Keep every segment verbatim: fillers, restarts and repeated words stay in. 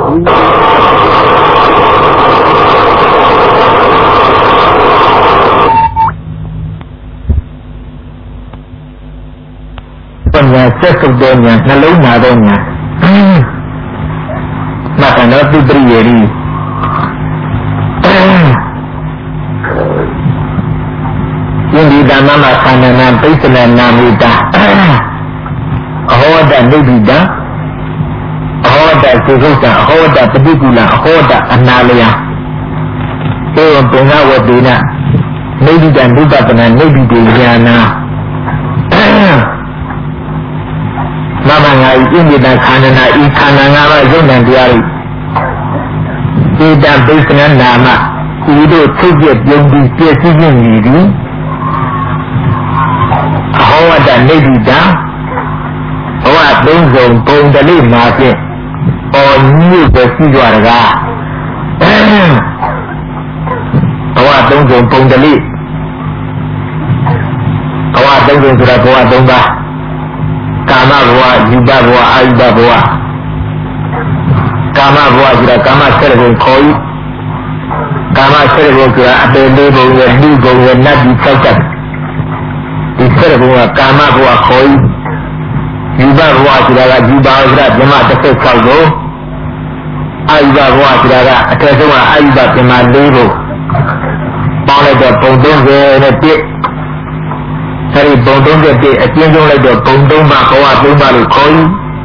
nhà xét sụp đổ nhà nó lấy nhà đâu nhà mà cả nó tự bì đi nhưng đi đàn mà khăn là nam tới sẽ là nam đi ta họ đã lấy đi đó họ đã sử dụng ta họ đã tự đi là họ đã ăn nào liền cái ông bố ngã vật đi nè lấy đi đàn đi ta bên này lấy đi đi nhà na Mama ngai ini dah khana ikan ngara jangan diari. Tidak bisa nama itu tujuh yang dikasih ini. Hawa dan nebida, hawa dongzong pun dari mana? Oh ni bersih warga. Hawa dongzong pun dari. Hawa dongzong sudah hawa dongba. Kama buwa, jiba buwa, aiba buwa. Kama buwa sudah kama serbu koi. Kama serbu sudah ada lebu yang lebu yang nabi cakap. Di serbu kama buwa koi. Jiba buwa sudah jiba sudah jemaah tersebut kau. Aiba buwa sudah tersebut aiba jemaah lebu. Boleh dah pondong ke nanti. Hari bondong ke acian jom lagi bondong mak kawa bondong lu koi,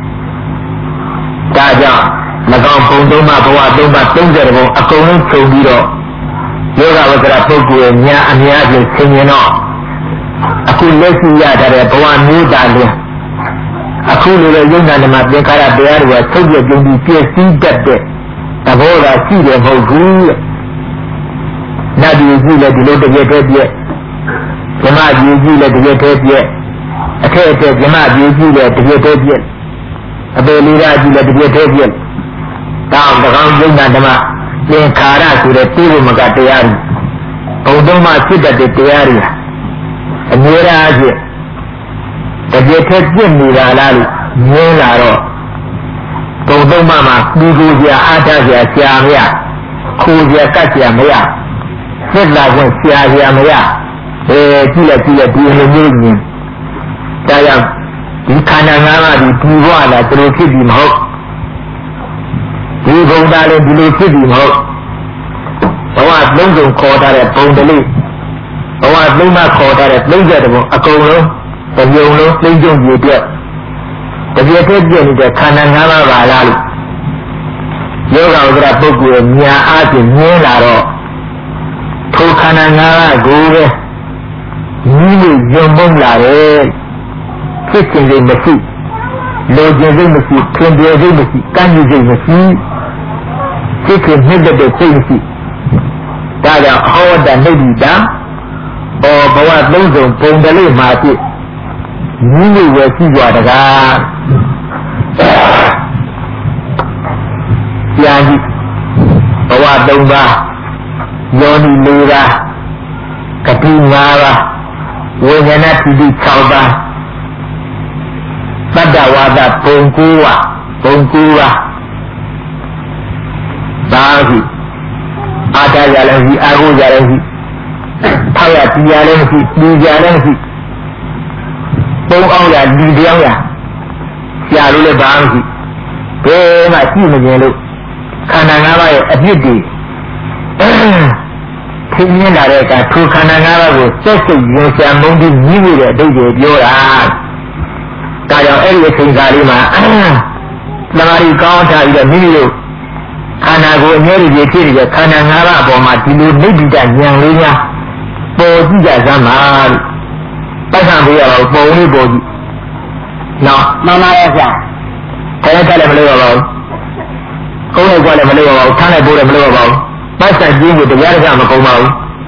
kaja, nakam bondong mak kawa bondong tunggu tu, aku ni cumi do, yoga bergerak pergi nya ania je sini no, aku lesi ya dari kawan muda ni, aku lelai yang nama dia kara biar wa cumi jom di piasi dek, tak boleh si dia bagus, nabi juga di luar dia dia. Jemaah jiji le dia terbiak, akhir akhir jemaah jiji le dia terbiak, abe lira jiji le dia terbiak. Tahu tak kamu jangan nama yang kara sudah tiru maka tiari, kaudong masih dah tiari. Mira aja, dia terbiak mira lalu, mira ro. Kaudong mama digu dia ada dia siapa, ku dia kasih siapa, setelah pun siapa siapa. Eh, gila gila dia ni ni. Saya di kanan ngara di dua lah terus di mau. Di bawah le di luar di mau. Awak longgang kota le bawah le. Awak longgang kota le longgang tu aku lo, terjauh lo longgang dia dia. Tapi apa dia ni dia kanan ngara balal. Yoga udara buku ni aje ni laro. Tu kanan ngara gue. Ini jombong lari, kecil mesti, lojeng mesti, kendiri mesti, kanji mesti, kecil hidup mesti. Pada hawa dan nebida, oh bawa lojeng pondali mati, ini wasi juara. Yang bawa domba, yoni lura, ketinggalan. Wajana tidak coba, pada wadah pengkuah, pengkuah, bagi ada jalan si, aku jalan si, saya jalan si, di jalan si, pengkau ya di dia ya, siapa le bang si, kena si menjelu, karena apa ya, abdi. Ini dari kata kerana ngara sesuatu yang saya mungkin jiwa dia dia orang. Kalau ini singkari mah, lemari kau dah ada milu. Karena aku nyeri dia kiri karena ngara bawa tilu ni dan yang lainnya. Bodi dah zaman. Pasang dia bawa bodi bodi. No, mama ya sah. Saya tak boleh bawa. Kau ni boleh boleh bawa. Tanah boleh boleh bawa. Pasal dia itu biar sama kau mau.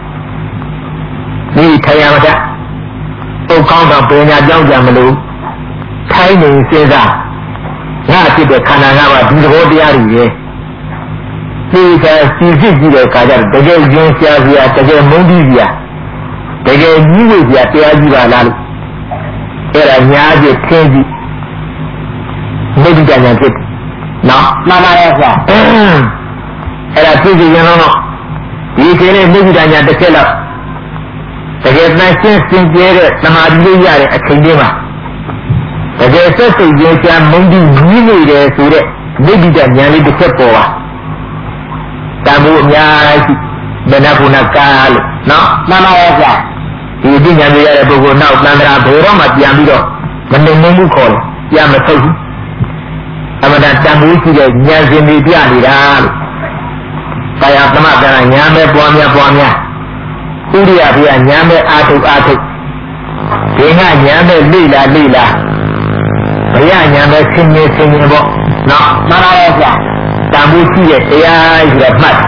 Ni saya macam, kau kau tak punya jauh jauh melu. Saya ni saya, nak kita kerana apa di luar dia ni. Ni saya sisi juga kajar, jaga jenis dia, jaga mundi dia, jaga jiwa dia, dia jiwa lalu. Era nyaje tinggi, ni dia nyaje. နော်မှန်ပါရဲ့ဗျာအဲ့ဒါပြည်ရင်တော့ဒီခေတ်နဲ့မြစ်ကြီးညာတစ်ချက်လောက်တကယ်တန်ရှင်းစင်ကြဲတဲ့သမာဓိလေးရတဲ့အချိန်လေးမှာတကယ်ဆက်စိတ်ကြချမ်းမုန်းပြီးကြီးနေတယ်ဆိုတဲ့မြစ်ကြီးညာလေးတစ်ချက်ပေါ်ပါတန်ဖို့အများကြီးဘယ်နှခုနကားလို့နော်မှန်ပါရဲ့ဗျာဒီပညာတွေရတဲ့ပုဂ္ဂိုလ်နောက်တန်ត្រာဘယ်တော့မှပြန်ပြီးတော့မနေနိုင်ဘူးခေါ်တယ်ပြန်မထုတ်ဘူးအမှန်တန်တန်ဖို့ရှိတဲ့ဉာဏ်ရှင်တွေပြနေတာလို့ဆရာသမကညာမဲ့ပွားများပွားများဥရိယဘုရားညာမဲ့အာထုအာထုဒီကညာမဲ့လိလာလိလာဘုရားညာမဲ့ဆင်းရဲဆင်းရဲပေါ့နော်မှန်ပါရဲ့ဗျာတန်ဖို့ရှိတဲ့တရားဆိုတော့မှတ်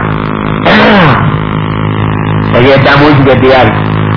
တကယ်တန်ဖို့ရှိတဲ့တရား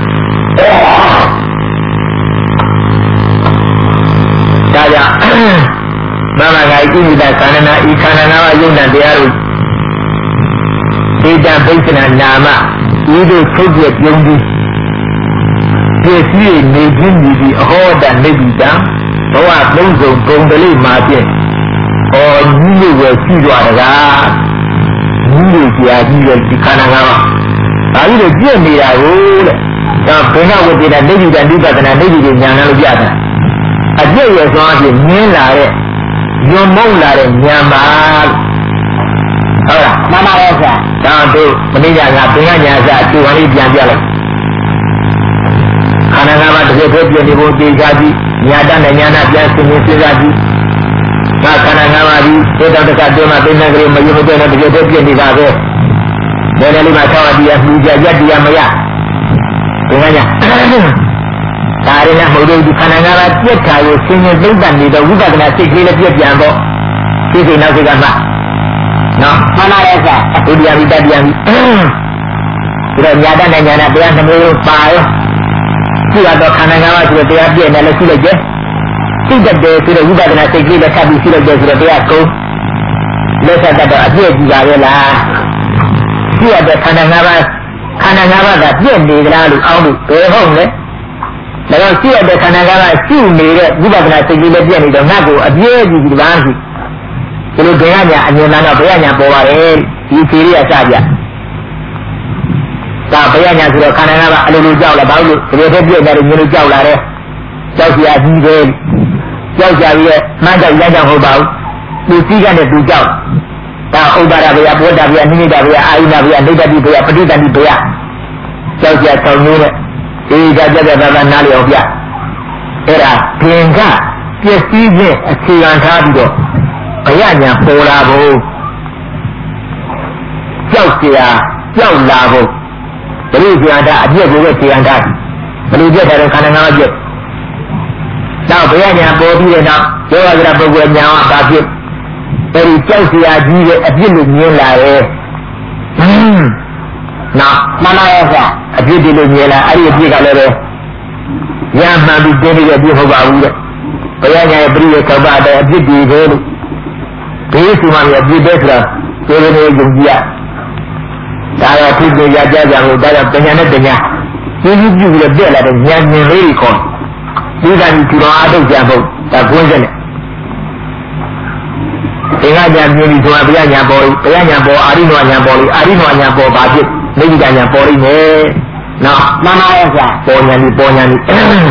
ဒါကြောင့်မမငါဣမိတခန္ဓနာဤခန္ဓနာဝယုံတဲ့တရားတို့ဒေတာဘိက္ခဏနာမဤတို့ထုတ်ပြပြုံးပြီးပြည့်စည်နေခြင်းဒီအဟောတနိဗ္ဗိတံဘဝသုံးစုံပုံတလေးမှာဖြင့်ဟောကြီးလို့ပဲရှိသွားတကားကြီးလို့ကြာကြီးတဲ့ဒီခန္ဓာကဘာလို့လဲပြည့်နေတာကိုတဲ့ဒါဘုရားဝတ္တိတာနိဗ္ဗိတံနိဗ္ဗာန်နိဗ္ဗိတဉာဏ်လို့ပြတာအပြည့်ရဲ့သွားဖြင့်မြင်လာတဲ့ညွန်မုံလာတဲ့ဉာဏ်ပါဟုတ်လားမှန်ပါရဲ့ဆရာဒါတို့မနေ့ကငါပင်ကညာစာအကျိုးလေးပြန်ပြလိုက်ခန္ဓာငါးပါးတစ်ခုတည်းပြင်နေဖို့သိကြကြည့်ညာတနဲ့ညာနာပြန်ဆင်းနေသိကြကြည့်ငါခန္ဓာငါးပါးဒီသေတ္တတကတွင်းမှာသိနေကြလို့မယုံမတဲ့နဲ့တစ်ခုတည်းပြင်နေတာပဲဒါလည်းလေးမှာဆောင်းအတရားမြူကြရက်တရားမရပင်ကညာဒါရင်းနဲ့မဟုတ်ဘူးဒီခန္ဓာငါးပါးပြက်တာကိုဆင်းရဲသိမ့်တတ်နေတော့ဝိပဿနာစိတ်ကလေးလည်းပြက်ပြန်တော့ဒီစိတ်နောက်စိတ်ကမှနော်မှန်ပါရဲ့ဆရာဒုတိယဝိတ္တတရားပြီးဒါညာတနဲ့ညာနာတရားနှမျိုးပါရောရှိတော့ခန္ဓာငါးပါးဆိုတဲ့တရားပြည့်နေလည်းရှိလိုက်တယ်သိတတ်တယ်ဆိုတဲ့ဝိပဿနာစိတ်ကလေးလည်းထပ်ပြီးရှိလိုက်တယ်ဆိုတော့တရားကုန်လက်ဆက်တော့အပြည့်ကြီးပါရဲ့လားရှိရတဲ့ခန္ဓာငါးပါးခန္ဓာငါးပါးကပြည့်နေကြလားလို့အောင်းလို့ဘယ်ဟုတ်လဲဒါတော့ရှိရတဲ့ခန္ဓာငါးပါးရှိနေတဲ့ဝိပဿနာစိတ်ကလေးလည်းပြည့်နေတော့ငါ့ကိုအပြည့်ကြီးဒီလားရှိဒီလိုဘယ်ကညာအမြင်မှန်တော့ဘယ်ကညာပေါ်ပါတယ်ဒီခြေရစကြဒါဘယ်ကညာဆိုတော့ခန္ဓာငါးပါးအလိုလိုကြောက်လာဘာလို့ဒီလိုတည်းပြည့်တယ်ညလိုကြောက်လာတယ်ကြောက်စရာကြီးတယ်ကြောက်ကြပြီးရဲ့မှန်းတော့ရကြဟုတ်ပါဘူးသူစည်းကနဲ့သူကြောက်ဒါဥဒ္ဒါရဘုရားဘောဓဘုရားနိမိတဘုရားအာယုဏဘုရားဒိဋ္ဌတိဘုရားပဋိသန္တိဘုရားကြောက်ကြဆောင်နေတယ်အေးဒါကြကြတာနားလျော်ပြအဲ့ဒါပင်ကပျက်စီးခြင်းအခြေခံထားပြီးတော့ဘယညာပေါ်လာဖို့ကြောက်เสียကြောက်လာဖို့ဘယ်လိုဉာဏ်တာအပြည့်ကိုပဲဉာဏ်တာဘယ်လိုပြတ်တယ်ခန္ဓာငါးပါးပြတ်နောက်ဘယညာပေါ်ပြီးတဲ့နောက်ယောဂကြပုဂ္ဂိုလ်ညာကဘာဖြစ်အဲဒီကြောက်เสียကြီးရဲ့အပြည့်လို့မြင်လာရဲ့ဟင်းနောက်မှန်ပါရဲ့ဗျအပြည့်ဒီလိုမြင်လာအဲ့ဒီအပြည့်ကလည်းပဲညာမှန်ပြီးတင်းနေတဲ့အပြည့်ဟုတ်ပါဘူးတဲ့ဘယညာရဲ့ပြည့်ရဲ့ကပ္ပတဲ့အပြည့်ဒီပဲလို့ဒီစုမှလည်းပြည့်တဲ့ဆိုတာဒီလိုမျိုးယုံကြည်ရဒါတော့ဖြစ်ပြရကြကြလို့ဒါကြောင့်ပညာနဲ့ပညာပြုပြုပြုပြီးပြက်လာတဲ့ဉာဏ်ဉာဏ်လေးကိုခေါ်ဒီကနေ့ဒီတော်အားထုတ်ကြဖို့ဒါကွင်းချက်နဲ့ဒီကညာမြင်ပြီးဆိုတာဘုရားညာပေါ်ဘုရားညာပေါ်အာရိနောညာပေါ်လေးအာရိနောညာပေါ်ဘာဖြစ်နိဗ္ဗာန်ညာပေါ်လိမ့်မယ်နော်မှန်ပါရဲ့ဆရာပေါ်ညာဒီပေါ်ညာဒီ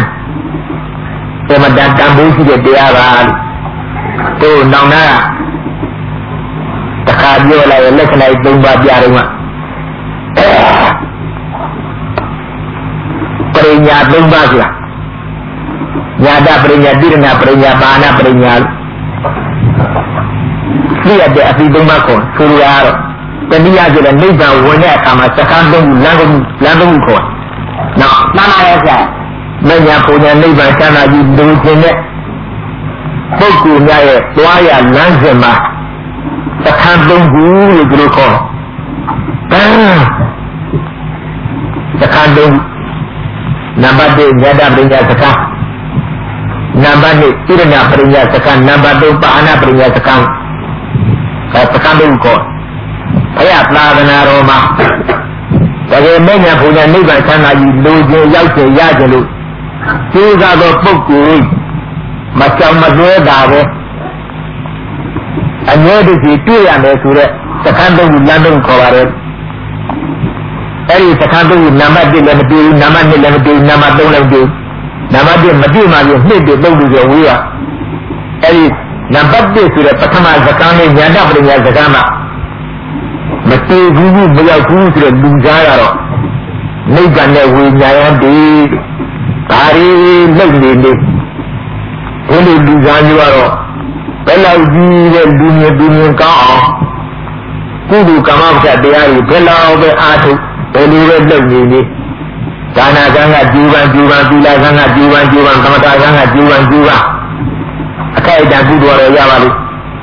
အမတန်တန်ဖိုးရှိတဲ့တရားပါတို့နောင်နာတခါပြောလိုက်လက္ခဏာသုံးပါးပြတော့မှပရိညာသုံးပါးဆိုတာညာတပရိညာတိရဏပရိညာပါဏပရိညာသိရတဲ့အပြီးသုံးပါးကိုဆိုရတော့တဏှာဆိုတဲ့နိဗ္ဗာန်ဝင်တဲ့အခါမှာစကားသုံးလမ်းကုန်လမ်းသုံးခေါ်နော်မှန်ပါရဲ့ဆရာမညာပူညာနိဗ္ဗာန်ချမ်းသာကြီးလူကျင်တဲ့ပုဂ္ဂိုလ်များရဲ့တွားရလမ်းစဉ်မှာသခန်းသုံးခုလို့ပြောခေါ်တယ်သခန်းသုံးနံပါတ်တစ်ညတပညာသခန်းနံပါတ်နှစ်ဣရဏပညာသခန်းနံပါတ်သုံးပါဏပညာသခန်းအဲသခန်းသုံးခေါ်ဘုရားသာသနာတော်မှာတကယ်မညာဘုရားနိဗ္ဗာန်ချမ်းသာကြီးလူကျင်ရောက်ကျင်ရကျင်လို့ကျိုးစားသောပုဂ္ဂိုလ်မကြောင်မလွဲတာပဲအငြဲတစီတွေ့ရမယ်ဆိုတော့စခန်းသုံးခုလမ်းသုံးခေါ်ပါတယ်အဲ့ဒီစခန်းသုံးခုနံပါတ်တစ်လည်းမတွေ့ဘူးနံပါတ်နှစ်လည်းမတွေ့ဘူးနံပါတ်သုံးလည်းမတွေ့ဘူးနံပါတ်တစ်မတွေ့မှပြီးနှစ်တွေ့သုံးတွေ့ဆိုဝေးရအဲ့ဒီနံပါတ်တစ်ဆိုတဲ့ပထမစခန်းလေးညာတပရိညာစခန်းမှာမတွေ့ဘူးမရောက်ဘူးဆိုတော့လူသားကတော့နိဗ္ဗာန်နဲ့ဝိညာဉ်တည်းဒါရီလုံနေနေဘုလိုလူသားမျိုးကတော့ဘယ်လောက်ကြီးတဲ့လူမျိုးလူမျိုးကောင်းအောင်ကုသိုလ်ကမ္မပ္ပတရားတွေဘယ်လောက်ပဲအားထုတ်ဘယ်လိုပဲလုပ်နေနေဒါနာကံကကျူပန်ကျူပန်သီလကံကကျူပန်ကျူပန်သမထကံကကျူပန်ကျူပန်အခိုက်အတန့်ကုသိုလ်ရရပါလိမ့်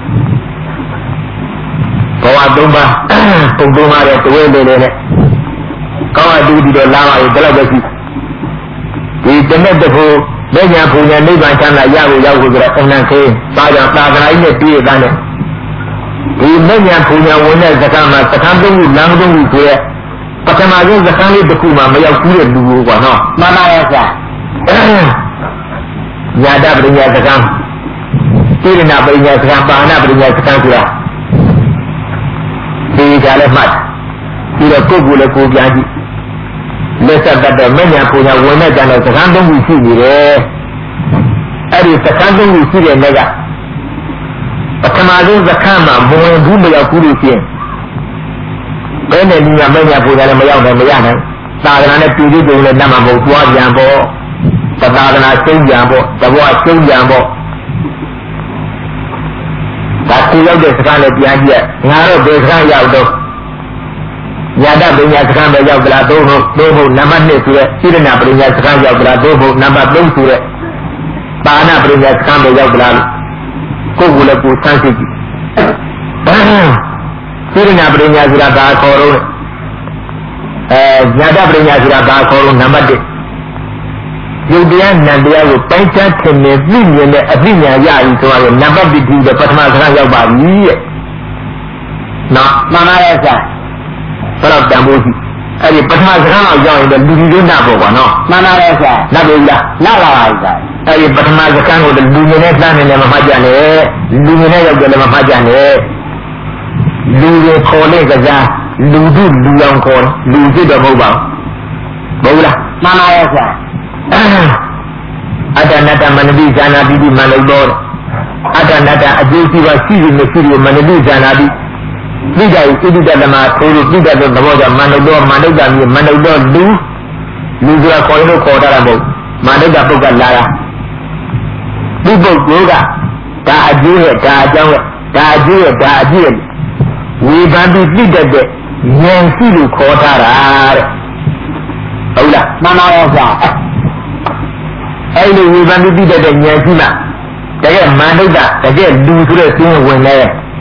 ဘဝသုံးပါးပုံသုံးပါးတဲ့တွဲလေးလေးနဲ့ကောင်းအတူတူတော့လာပါရဲ့ဒါလည်းပဲရှိဒီတနေ့တခုလက်ညာပူညာနိဗ္ဗာန်ချမ်းသာရဖို့ရောက်ဖို့ဆိုတော့အနန္တခေပါကြောင့်သာသနာ့ကြီးနဲ့ပြည့်တဲ့နဲ့ဒီလက်ညာပူညာဝင်တဲ့စကားမှာစကားသုံးခုလမ်းသုံးခုဆိုရဲပထမဆုံးစကားလေးတစ်ခုမှမရောက်ဘူးတဲ့လူကိုကွာနော်မှန်ပါရဲ့ဆရာညာတပရိညာစကားတိရဏပရိညာစကားပါဏပရိညာစကားဆိုတာဒီကြလည်းမှတ်ပြီးတော့ကိုယ်ကိုယ်လည်းကိုယ်ပြန်ကြည့်လက်ဆက်တတ်တဲ့မညာပူညာဝင်တဲ့ကြတဲ့စကားသုံးခုရှိနေတယ်အဲ့ဒီစကားသုံးခုရှိတဲ့နေ့ကပထမဆုံးစကားမှာမဝင်ဘူးမရောက်ဘူးလို့ရှိရင်ဘယ်နဲ့ဒီကမညာပူညာလည်းမရောက်နိုင်မရနိုင်သာသနာနဲ့ပြည်သူတွေလည်းတတ်မှာမဟုတ်သွားပြန်ပေါ့သာသနာရှင်းပြန်ပေါ့တဘောရှင်းပြန်ပေါ့ဒါကိုရောက်တဲ့စကားလည်းပြန်ကြည့်ငါတော့ဘယ်စကားရောက်တော့ညာတပညာစကားပဲရောက်ကြလားသို့ဟုတ်သို့ဟုတ်နံပါတ်နှစ်ဆိုတဲ့စိရဏပညာစကားရောက်ကြလားသို့ဟုတ်နံပါတ်သုံးဆိုတဲ့ပါဏပညာစကားပဲရောက်ကြလားကိုယ်ကလည်းကိုယ်ဆန်းစစ်ကြည့်စိရဏပညာဆိုတာဘာခေါ်တော့အဲညာတပညာဆိုတာဘာခေါ်တော့နံပါတ်တစ်ယုတ်တရားနံတရားကိုပိုင်းခြားထင်နေသိမြင်တဲ့အသိဉာဏ်ရပြီဆိုတော့နံပါတ်တစ်ဒီပထမစကားရောက်ပါပြီရဲ့နော်မှန်ပါရဲ့ဆရာဘယ်တော့တန်ဖို့ရှိအဲ့ဒီပထမစကားတော့ရောက်ရင်လူကြီးတို့နာပေါ့ကွာနော်မှန်ပါရဲ့ဆရာနာပြီလားနာပါပါဆရာအဲ့ဒီပထမစကားကိုလူငယ်နဲ့တန်းနေလည်းမမှတ်ကြနဲ့လူငယ်နဲ့ရောက်တယ်လည်းမမှတ်ကြနဲ့လူတွေခေါ်တဲ့ကစားလူတို့လူအောင်ခေါ်လူစစ်တော့မဟုတ်ပါဘူးမဟုတ်လားမှန်ပါရဲ့ဆရာအတ္တနတ္တမနတိဇာနာပိတိမနုတောအတ္တနတ္တအကျိုးစီးပွားရှိရမရှိရမနတိဇာနာပိသိကြ၏ဣတိတသမထိုးလို့သိတတ်တဲ့သဘောကြောင့်မနုတောမနုဿမြေမနုတောလူလူဆိုတာခေါ်ရင်တော့ခေါ်တာမဟုတ်မနုဿပုဂ္ဂလာတာဒီပုဂ္ဂိုလ်ကဒါအကျိုးရဲ့ဒါအကြောင်းရဲ့ဒါအကျိုးရဲ့ဒါအကျိုးရဲ့ဝေဘာတိသိတတ်တဲ့ဉာဏ်ရှိလို့ခေါ်ထားတာတဲ့ဟုတ်လားမှန်ပါရဲ့ဆရာအဲ့ဒီဝိပဿနာသိတဲ့ဉာဏ်ရှိမှတကယ်မန္တုတ္တတကယ်လူဆိုတဲ့သိဝင်နေ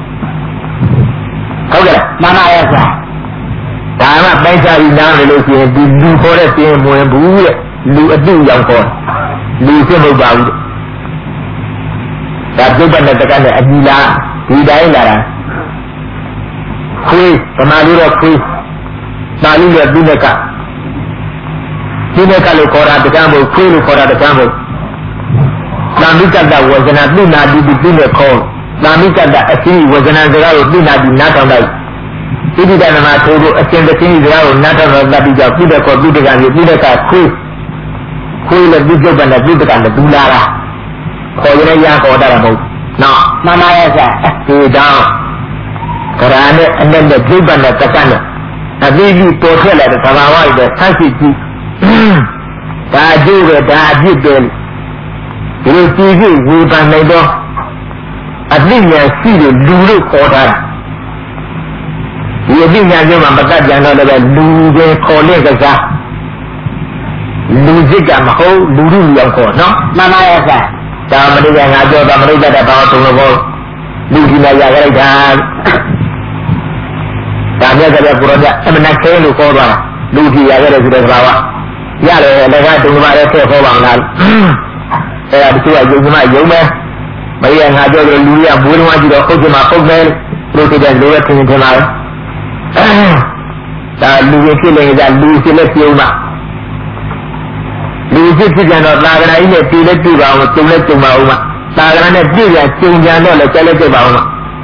ဟုတ်ကဲ့မှန်ပါရဲ့ဆရာဒါမှပိုက်စားပြီးနားလေလို့ရှိရင်ဒီလူခေါ်တဲ့သိဝင်ဘူးတဲ့လူအတုရောက်ခေါ်လူသိမဟုတ်ပါဘူးဒါပြုတ်တဲ့တကနဲ့အညီလားဒီတိုင်းလာတာခွေးသမားလို့တော့ခွေးပါဠိရဲ့ပြိဋကဒီနေ့ကလို့ခေါ်တာတရားမဟုတ်ခွေးလို့ခေါ်တာတရားမဟုတ်သာမိကတ္တဝဇနာပြိနာတိပြိနဲ့ခေါ်သာမိကတ္တအစီဝဇနာစကားကိုပြိနာတိနားထောင်လိုက်ဣတိတနမထိုးဖို့အရှင်တသိစကားကိုနားထောင်တော့တတ်ပြီးကြောင့်ပြိတဲ့ခေါ်ပြိတကံပြိတဲ့ကခွေးခွေးလည်းပြိကျုပ်ကလည်းပြိတကံလည်းဒူလာတာခေါ်ရတဲ့ရခေါ်တာမဟုတ်နော်မှန်ပါရဲ့ဆရာဒီတော့ကရာနဲ့အနဲ့နဲ့ပြိပ္ပနဲ့ကကနဲ့အသေးကြီးပေါ်ထွက်လာတဲ့သဘာဝတွေဆန်းစစ်ကြည့်ဒါအကျိုးပဲဒါအပြစ်ပဲဒီလိုကြည့်ကြည့်ဝေဖန်နိုင်တော့အသိဉာဏ်ရှိတဲ့လူလို့ခေါ်တာဒီအသိဉာဏ်ကျမှမတတ်ကြတော့လည်းလူတွေခေါ်တဲ့ကစားလူစစ်ကမဟုတ်လူလူရောက်ခေါ်နော်မှန်ပါရဲ့ဆရာဒါမလို့ကငါပြောတာမလို့တတ်တဲ့ဘာသုံးလို့ဘောလူဒီလာရကြလိုက်တာဒါမြတ်ကလည်းကိုရောကအမနာခဲလို့ခေါ်သွားတာလူဒီရခဲ့တယ်ဆိုတဲ့ဘာဝရတယ်လည်းကဒုက္ခပါတဲ့ဆက်ခေါ်ပါမလားအဲ့ဒါတချို့ကယုံကြမှာယုံမယ်မရငါပြောလို့လူရဘိုးတော်ကြီးတော့ဟုတ်ချင်မှာဟုတ်မယ်လို့တည်းလိုရထင်ထင်ပါလားဒါလူရဖြစ်နေကြလူဖြစ်လက်ပြုံးမှာလူဖြစ်ဖြစ်ကြတော့သာဂနာကြီးနဲ့ပြည်လက်ပြပါအောင်ကျုံလက်ကျုံပါအောင်မှာသာဂနာနဲ့ပြည်ရကျုံကြတော့လည်းကျက်လက်ကျက်ပါအောင်မှာ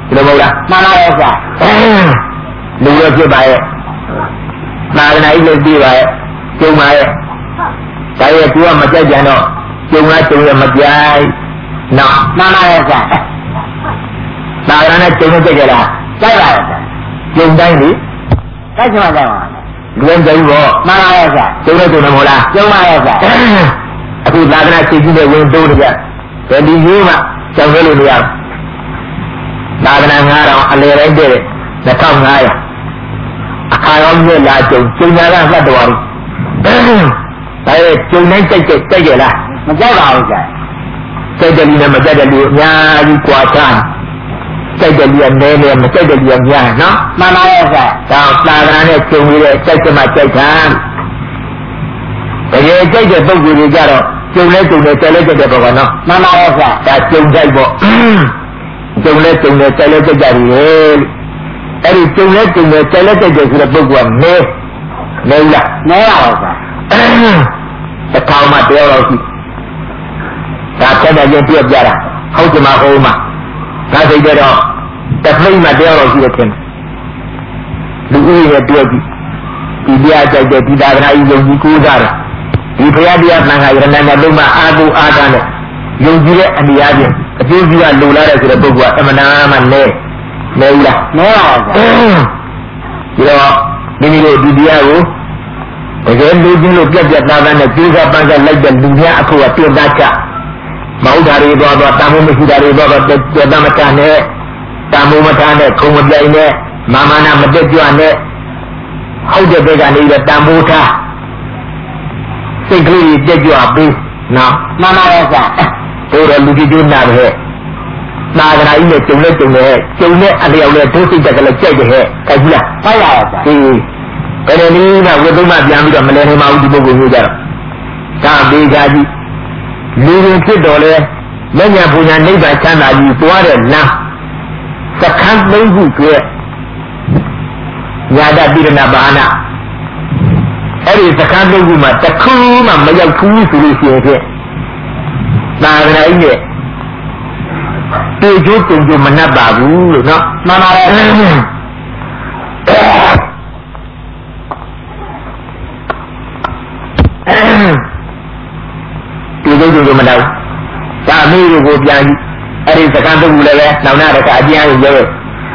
ဒီလိုမဟုတ်လားမှန်ပါရဲ့ဗျာလူရဖြစ်ပါရဲ့သာသနာ့ရေးပြီးပါရဲ့ကျုံပါရဲ့ဒါရဲ့သူကမကြိုက်ကြတော့ကျုံလားကျုံရမကြိုက်နော်မှန်ပါရဲ့ဗျာသာသနာနဲ့ကျုံနဲ့ကြိုက်ကြလားကြိုက်ပါရဲ့ဗျာကျုံတိုင်းလေကြိုက်ချင်မှကြိုက်ပါလူရင်းကြိုက်ဘောမှန်ပါရဲ့ဗျာကျုံနဲ့ကျုံတယ်မဟုတ်လားကျုံပါရဲ့ဗျာအခုသာသနာချိန်ကြီးနဲ့ဝင်တိုးကြဘယ်ဒီကြီးမှကြောက်ရလို့မရဘူးသာသနာငါးတောင်အလေတိုင်းတဲ့နှစ်ထောင်ငါးရာအခါရောမြက်လာကျုံကျုံညာကမှတ်တော်ဘူးဒါရဲ့ကျုံတိုင်းကြိုက်ကြိုက်ကြိုက်ကြလားမကြိုက်ပါဘူးကြာကြိုက်တယ်လူနဲ့မကြိုက်တယ်လူအများကြီးကြွာချမ်းကြိုက်တယ်လူကနည်းနည်းမကြိုက်တယ်လူကများနော်မှန်ပါရဲ့ကြာဒါသာသနာနဲ့ကျုံပြီးတဲ့ကြိုက်ချင်မှကြိုက်တာတကယ်ကြိုက်တဲ့ပုဂ္ဂိုလ်တွေကြတော့ကျုံလဲကျုံလဲကြိုက်လဲကြိုက်တဲ့ဘောကနော်မှန်ပါရဲ့ကြာဒါကျုံကြိုက်ပေါ့ကျုံလဲကျုံလဲကြိုက်လဲကြိုက်ကြတယ်အဲ့ဒီကျုံလဲကျုံလဲကြိုက်လဲကြိုက်တယ်ဆိုတဲ့ပုဂ္ဂိုလ်ကမဲမဲလားမဲပါပါကြာတစ်ထောင်မှတယောက်တော့ရှိဒါဆက်တဲ့ရင်ပြပြတာဟုတ်ကြမှာဟုတ်မှာဒါစိတ်တော့တစ်မိတ်မှတယောက်တော့ရှိတယ်ခင်လူဦးရေတယောက်ကြီးဒီတရားကြိုက်တဲ့ဒီသာသနာ့ယုံကြည်ကိုးစားတယ်ဒီဘုရားတရားသံဃာယရဏနဲ့လုံးမအာဟုအာသနဲ့ယုံကြည်တဲ့အနေအချင်းအကျိုးကြီးကလိုလာတဲ့ဆိုတဲ့ပုဂ္ဂိုလ်ကအမနာမှနဲနဲဘူးလားနဲပါဘူးဒီတော့မိမိတို့ဒီတရားကိုတကယ်လူချင်းလို့ပြက်ပြက်သားသားနဲ့ကြိုးစားပန်းစားလိုက်တဲ့လူများအခုကပြတ်သားချမဟုတ်တာတွေတော့တော့တာမိုးမရှိတာတွေတော့တော့ပြတ်သားမချနဲ့တာမိုးမထားနဲ့ခုံမပြိုင်နဲ့မာမနာမတက်ကြွနဲ့ဟုတ်တဲ့ဘက်ကနေပြီးတာမိုးထားစိတ်ကလေးတက်ကြွပေးနော်မှန်ပါရဲ့ဆရာတို့တော့လူကြီးကျိုးနာပဲသာသနာ့ကြီးနဲ့ကျုံနဲ့ကျုံနဲ့ကျုံနဲ့အလျောက်နဲ့ဒုစိတ်တက်ကလေးကြိုက်တယ်ဟဲ့ကြိုက်ဘူးလားကြိုက်ပါရဲ့ဆရာဒီဘယ်လိုနည်းနဲ့ဝိသုမပြန်ပြီးတော့မလဲနေမှာဘူးဒီပုဂ္ဂိုလ်မျိုးကြတော့ဒါပေးကြကြည့်လူရင်ဖြစ်တော်လဲမညာပူညာနိဗ္ဗာန်ချမ်းသာကြီးသွားတဲ့လမ်းစခန်းသုံးခုကျွဲညာတပိရဏဘာနာအဲ့ဒီစခန်းသုံးခုမှာတစ်ခုမှမရောက်ဘူးဆိုလို့ရှိရင်ဖြင့်သာသနာ့ကြီးရဲ့တေကျိုးတုံကျိုးမနှက်ပါဘူးလို့နော်မှန်ပါရဲ့တေကျိုးတုံကျိုးမနှက်ဒါမိကိုပြန်ကြည့်အဲ့ဒီစကံတုပ်ကူလည်းပဲနောက်နာတစ်ခါအကျဉ်းရုပ်ရဲ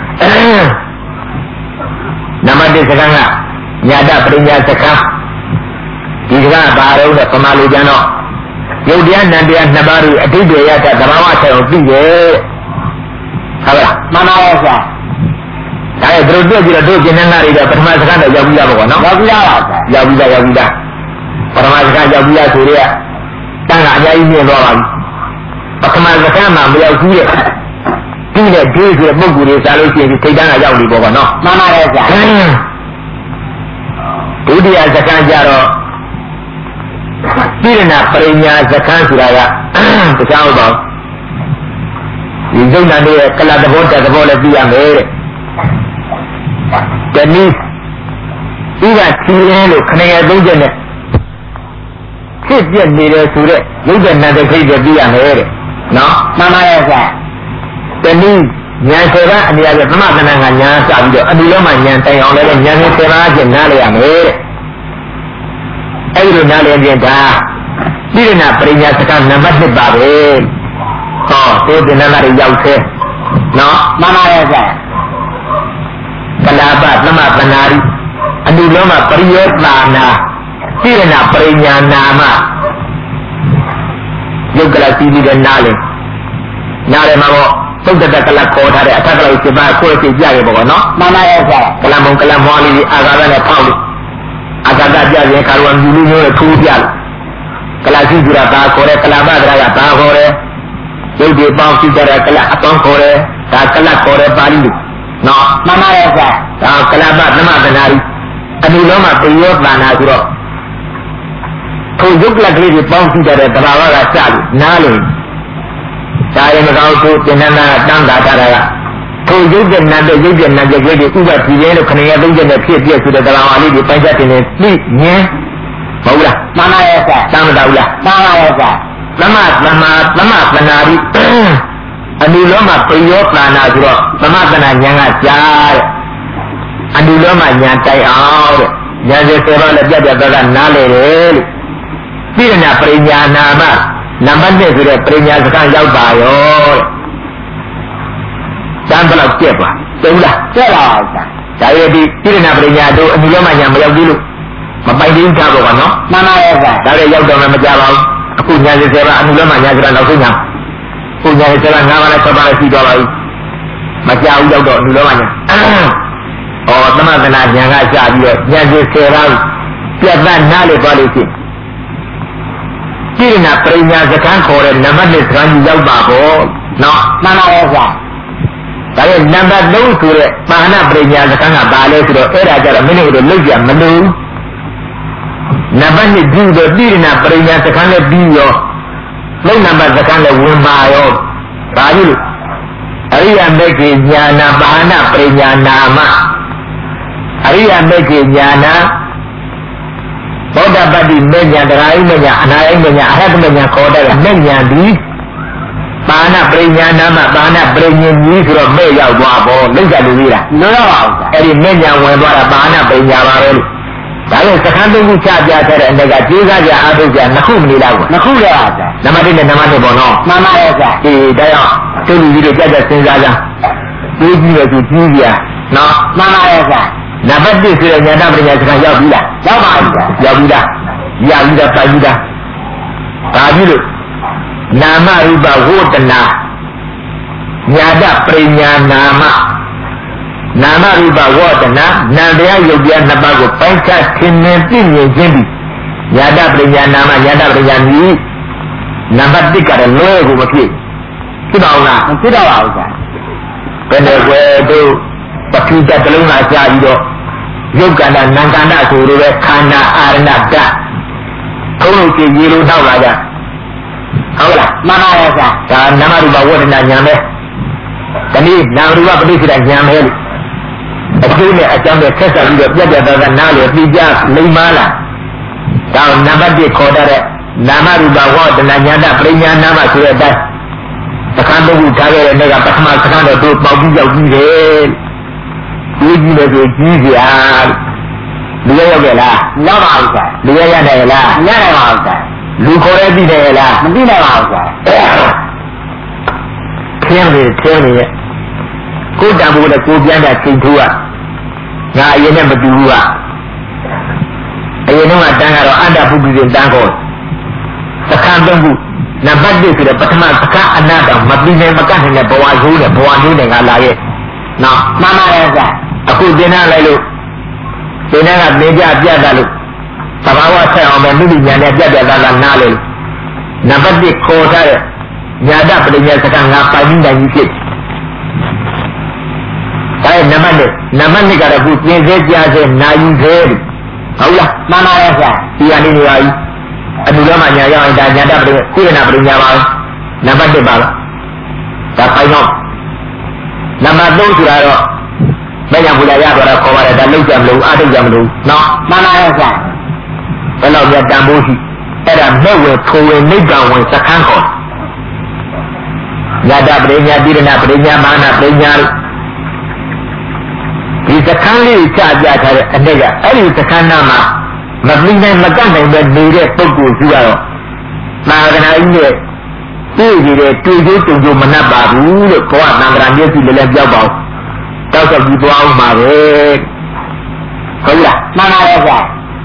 နံပါတ်တစ်စကံကညာတပရိညာစကံဒီစကံဘာတော့လဲပမာလိုကျန်တော့ယုတ်တရားနံတရားနှစ်ပါးတို့အတိတ်တွေရတဲ့သဘာဝဆိုင်အောင်သိရဲ့ဟုတ်လားမှန်ပါရဲ့ဆရာဒါရဲ့တို့တွေ့ကြည့်တော့တို့ကျင်နေတာတွေတော့ပထမစကံတော့ရောက်ပြီးသားပေါ့နော်ရောက်ပြီးသားပါဆရာရောက်ပြီးသားရောက်ပြီးသားပထမစကံရောက်ပြီးသားဆိုရဲတန်းကအများကြီးမြင်တော့ပါပြီပထမစကားမှမရောက်ဘူးတဲ့ဒီတဲ့ဒီဆိုပုဂ္ဂိုလ်တွေစားလို့ရှိရင်ထိတ်တန်းကရောက်နေပေါ့ကွာနော်မှန်ပါတယ်ဗျာဒုတိယစကားကြတော့ပြိရဏပရိညာစကားဆိုတာကတခြားဟုတ်ပါဘူးဒီဇုံနာတွေကလတ်သဘောတက်သဘောလည်းသိရမယ်တဲ့တနည်းဒီကချီရင်လို့ခဏရသုံးချက်နဲ့ဖြစ်ပြနေတယ်ဆိုတဲ့ရုပ်တဲ့နံတဲ့ခိတ်ပြပြရမယ်တဲ့နော်မှန်ပါရဲ့ဆရာတနည်းဉာဏ်ဆယ်ပါးအများကြီးသမသနာကဉာဏ်စပြီးတော့အတူလုံးမှဉာဏ်တိုင်အောင်လည်းဉာဏ်ဆယ်ပါးချင်းနားလည်ရမယ်တဲ့အဲ့ဒီလိုနားလည်ရင်ဒါပြိရဏပရိညာစကားနံပါတ်တစ်ပါပဲဟောသိတဲ့နာရီရောက်သေးနော်မှန်ပါရဲ့ဆရာကလာပသမသနာရီအတူလုံးမှပရိယောတာနာပြိရဏပရိညာနာမယုတ်ကလစီပြီးတဲ့နားလေနားလေမှာပေါ့သုတ်တကလခေါ်ထားတဲ့အထက်ကလေးစစ်ပါကိုယ်စီကြရပေါ့နော်မှန်ပါရဲ့ဆရာကလမုံကလမောလေးအာဃာတနဲ့ဖောက်လို့အာဃာတကြရင်ခါရဝမြူလူမျိုးနဲ့ထိုးပြလို့ကလစီဆိုတာဘာခေါ်လဲကလပဒရာကဘာခေါ်လဲရုပ်ဒီပေါင်းစီကြတဲ့ကလအပေါင်းခေါ်တယ်ဒါကလခေါ်တယ်ပါဠိလိုနော်မှန်ပါရဲ့ဆရာဒါကလပသမသနာရီအနုလုံးမှာပရိယောသနာဆိုတော့ထိုရုပ်ကလကလေးတွေပေါင်းစီကြတဲ့တဘာဝကစလို့နားလို့ဒါရင်မကောင်းတို့တင်နနာတန်းတာထားတာကထိုရုပ်တဲ့နတ်တဲ့ရုပ်တဲ့နတ်တဲ့ကလေးတွေဥပတိရဲလို့ခဏရသုံးချက်နဲ့ဖြစ်ပြဆိုတဲ့တဘာဝလေးတွေပိုင်းခြားတင်နေသိညင်းမဟုတ်လားမှန်ပါရဲ့ဆရာတမ်းမတော်ဘူးလားမှန်ပါရဲ့ဆရာသမသမသမသနာရီအနုလောမပယောသနာဆိုတော့သမသနာဉာဏ်ကကြားတဲ့အနုလောမဉာဏ်တိုက်အောင်တဲ့ဉာဏ်စေစေတော့လည်းပြတ်ပြတ်သားသားနားလေတယ်လို့ပြီးရနာပရိညာနာမနံပါတ်နှစ်ဆိုတဲ့ပရိညာစကားရောက်ပါရောတဲ့တန်းဘလောက်ကျက်ပါတုံးလားကျက်ပါဦးဒါရဲ့ဒီပြီးရနာပရိညာတို့အနုလောမဉာဏ်မရောက်သေးလို့မပိုင်သေးကြတော့ပါနော်မှန်ပါရဲ့ဗျာဒါလည်းရောက်တော့မှမကြပါဘူးအခုဉာဏ်စေစေပါအနုလောမဉာဏ်ဆိုတာနောက်ဆုံးဉာဏ်ကိုဉာဏ်စေစေကငါးပါးနဲ့ဆက်ပါနဲ့ရှိသွားပါပြီမကြဘူးရောက်တော့အနုလောမဉာဏ်ဩသမသနာဉာဏ်ကရှာပြီးတော့ဉာဏ်စေစေပါပြတ်သားနားလေသွားလို့ရှိရင်ပြိဏပရိညာစကံခေါ်တဲ့နံပါတ်နှစ်စကံကြီးရောက်ပါပေါ့နော်မှန်ပါရဲ့ဗျာဒါရဲ့နံပါတ်သုံးဆိုတဲ့ပါဏပရိညာစကံကဘာလဲဆိုတော့အဲ့ဒါကြတော့မင်းတို့တို့လောက်ကြမလို့နံပါတ်နှစ်ပြီးတော့ပြိဏပရိညာစကံလည်းပြီးရောလုံးနံပါတ်စကံလည်းဝင်ပါရောဒါကြီးလို့အရိယမေခေညာနာပါဏပရိညာနာမအရိယမေခေညာနာသောတာပတ္တိမေညာတရားယမေညာအနာယမေညာအရဟတမေညာခေါ်တဲ့မေညာဒီပါဏပရိညာနာမပါဏပရိညာကြီးဆိုတော့မဲ့ရောက်သွားပေါ့လောက်ကြလို့ကြီးလားလွယ်တော့ပါဘူးအဲ့ဒီမေညာဝင်သွားတာပါဏပရိညာပါပဲလို့ဒါလို့စခန်းသုံးခုချပြခဲ့တဲ့အနေကကျေးဇူးကြအားထုတ်ကြနှစ်ခုမနေတော့ဘူးနှစ်ခုလေပါဗျာနံပါတ်တစ်နဲ့နံပါတ်နှစ်ပေါ့နော်မှန်ပါရဲ့ဗျာဒီဒါကြောင့်သူလူကြီးတို့ကြက်ကြက်စဉ်းစားကြတွေးကြည့်ရသူကြီးကြီးနော်မှန်ပါရဲ့ဗျာနံပါတ်တစ်ဆိုတဲ့ဉာဏပရိညာစခန်းရောက်ပြီလားရောက်ပါပြီရောက်ပြီလားရပြီလားပိုင်ပြီလားဒါကြီးလို့နာမရူပဝေဒနာဉာဏပရိညာနာမနာမရူပဝေဒနာနာတရားယုတ်တရားနှစ်ပါးကိုပိုင်းခြားသင်မြင်သိမြင်ခြင်းပြီးဉာဏပရိညာနာမဉာဏပရိညာမြည်နံပါတ်တစ်ကလည်းလွဲကိုမဖြစ်ဖြစ်ပါဦးလားမဖြစ်တော့ပါဘူးဗျာဘယ်နဲ့ွယ်တို့ပဋိတတလုံးလာကြပြီးတော့ယုတ်ကန္တနံကန္တဆိုလိုပဲခန္ဓာအာရဏတ္တသုံးလို့ကြည်ရေလို့နောက်လာကြဟုတ်လားမှန်ပါရဲ့ဗျာဒါနာမရူပဝေဒနာဉာဏ်ပဲဒီနေ့နာမရူပပဋိစ္ဆေဒဉာဏ်ပဲလို့အကျိုးနဲ့အကြောင်းနဲ့ဆက်ဆက်ပြီးတော့ပြတ်ပြတ်သားသားနားလေပြီးကြလိမ္မာလားဒါနံပါတ်တစ်ခေါ်တဲ့နာမရူပဝေဒနာဉာဏ်ပရိညာနာမဆိုတဲ့အတိုင်းသခန်းပုဂ္ဂိုလ်ထားခဲ့တဲ့နေ့ကပထမသခန်းတော့တို့ပေါက်ပြီးရောက်ပြီးတယ်ဒီကြီးလည်းဆိုကြီးစရာလူရရောက်ကြလားရောက်ပါဘူးဆရာလူရရတယ်လားမရနိုင်ပါဘူးဆရာလူခေါ်ရသိတယ်လားမသိနိုင်ပါဘူးဆရာခင်းနေခင်းနေရဲ့ကိုတံဖို့နဲ့ကိုပြန်တာချိန်ထိုးကငါအရင်နဲ့မတူဘူးကအရင်တော့တန်းကတော့အတ္တပုဂ္ဂိုလ်တန်းခေါ်သခန်းသုံးခုနံပါတ်တစ်ဆိုတဲ့ပထမသခန်းအနတ္တမပြီးနိုင်မကတ်နိုင်တဲ့ဘဝရိုးနဲ့ဘဝမျိုးနဲ့ကလာရဲ့နော်မှန်ပါရဲ့ဆရာအခုသင်္နာလိုက်လို့သင်္နာကသင်ကြပြတ်တာလို့သဘာဝဆက်အောင်ပဲမိမိညာနဲ့ပြတ်ပြတ်သားသားနားလေနံပါတ်တစ်ခေါ်ထားတဲ့ညာတပရိညာစကံငါပိုင်ပြီးနိုင်ပြီဖြစ်ဒါရဲ့နံပါတ်နှစ်နံပါတ်နှစ်ကတော့ခုသင်စေကြားစေနာယူစေဟုတ်လားမှန်ပါရဲ့ဆရာဒီကနေနေပါပြီအနုလောမညာရောက်ရင်ဒါညာတပရိညာကုရဏပရိညာပါနံပါတ်တစ်ပါလားဒါပိုင်တော့နံပါတ်သုံးဆိုတာတော့မညာဘူလာရတော့ခေါ်ပါတယ်ဒါလောက်ကြမလို့အားထုတ်ကြမလို့နော်မှန်ပါရဲ့ဆရာဘယ်တော့ပြတန်ဖို့ရှိအဲ့ဒါမဲ့ဝယ်ထိုးဝယ်နိဗ္ဗာန်ဝင်စခန်းခေါ်ညာတပရိညာတိရဏပရိညာမာနပရိညာဒီစခန်းလေးချပြထားတဲ့အနေကအဲ့ဒီစခန်းနာမှာမပြီးနိုင်မကတ်နိုင်ပဲနေတဲ့ပုဂ္ဂိုလ်ရှိတော့မာဂနာကြီးနဲ့တွေ့ကြည့်တယ်တွေ့ကြည့်ကြုံကြုံမနှပ်ပါဘူးလို့ဘောကသံဃာမျက်စိလည်းလည်းပြောက်ပါအောင်တောက်တော့ပြီးသွားအောင်ပါပဲဟုတ်လားမှန်ပါရဲ့ဗျာ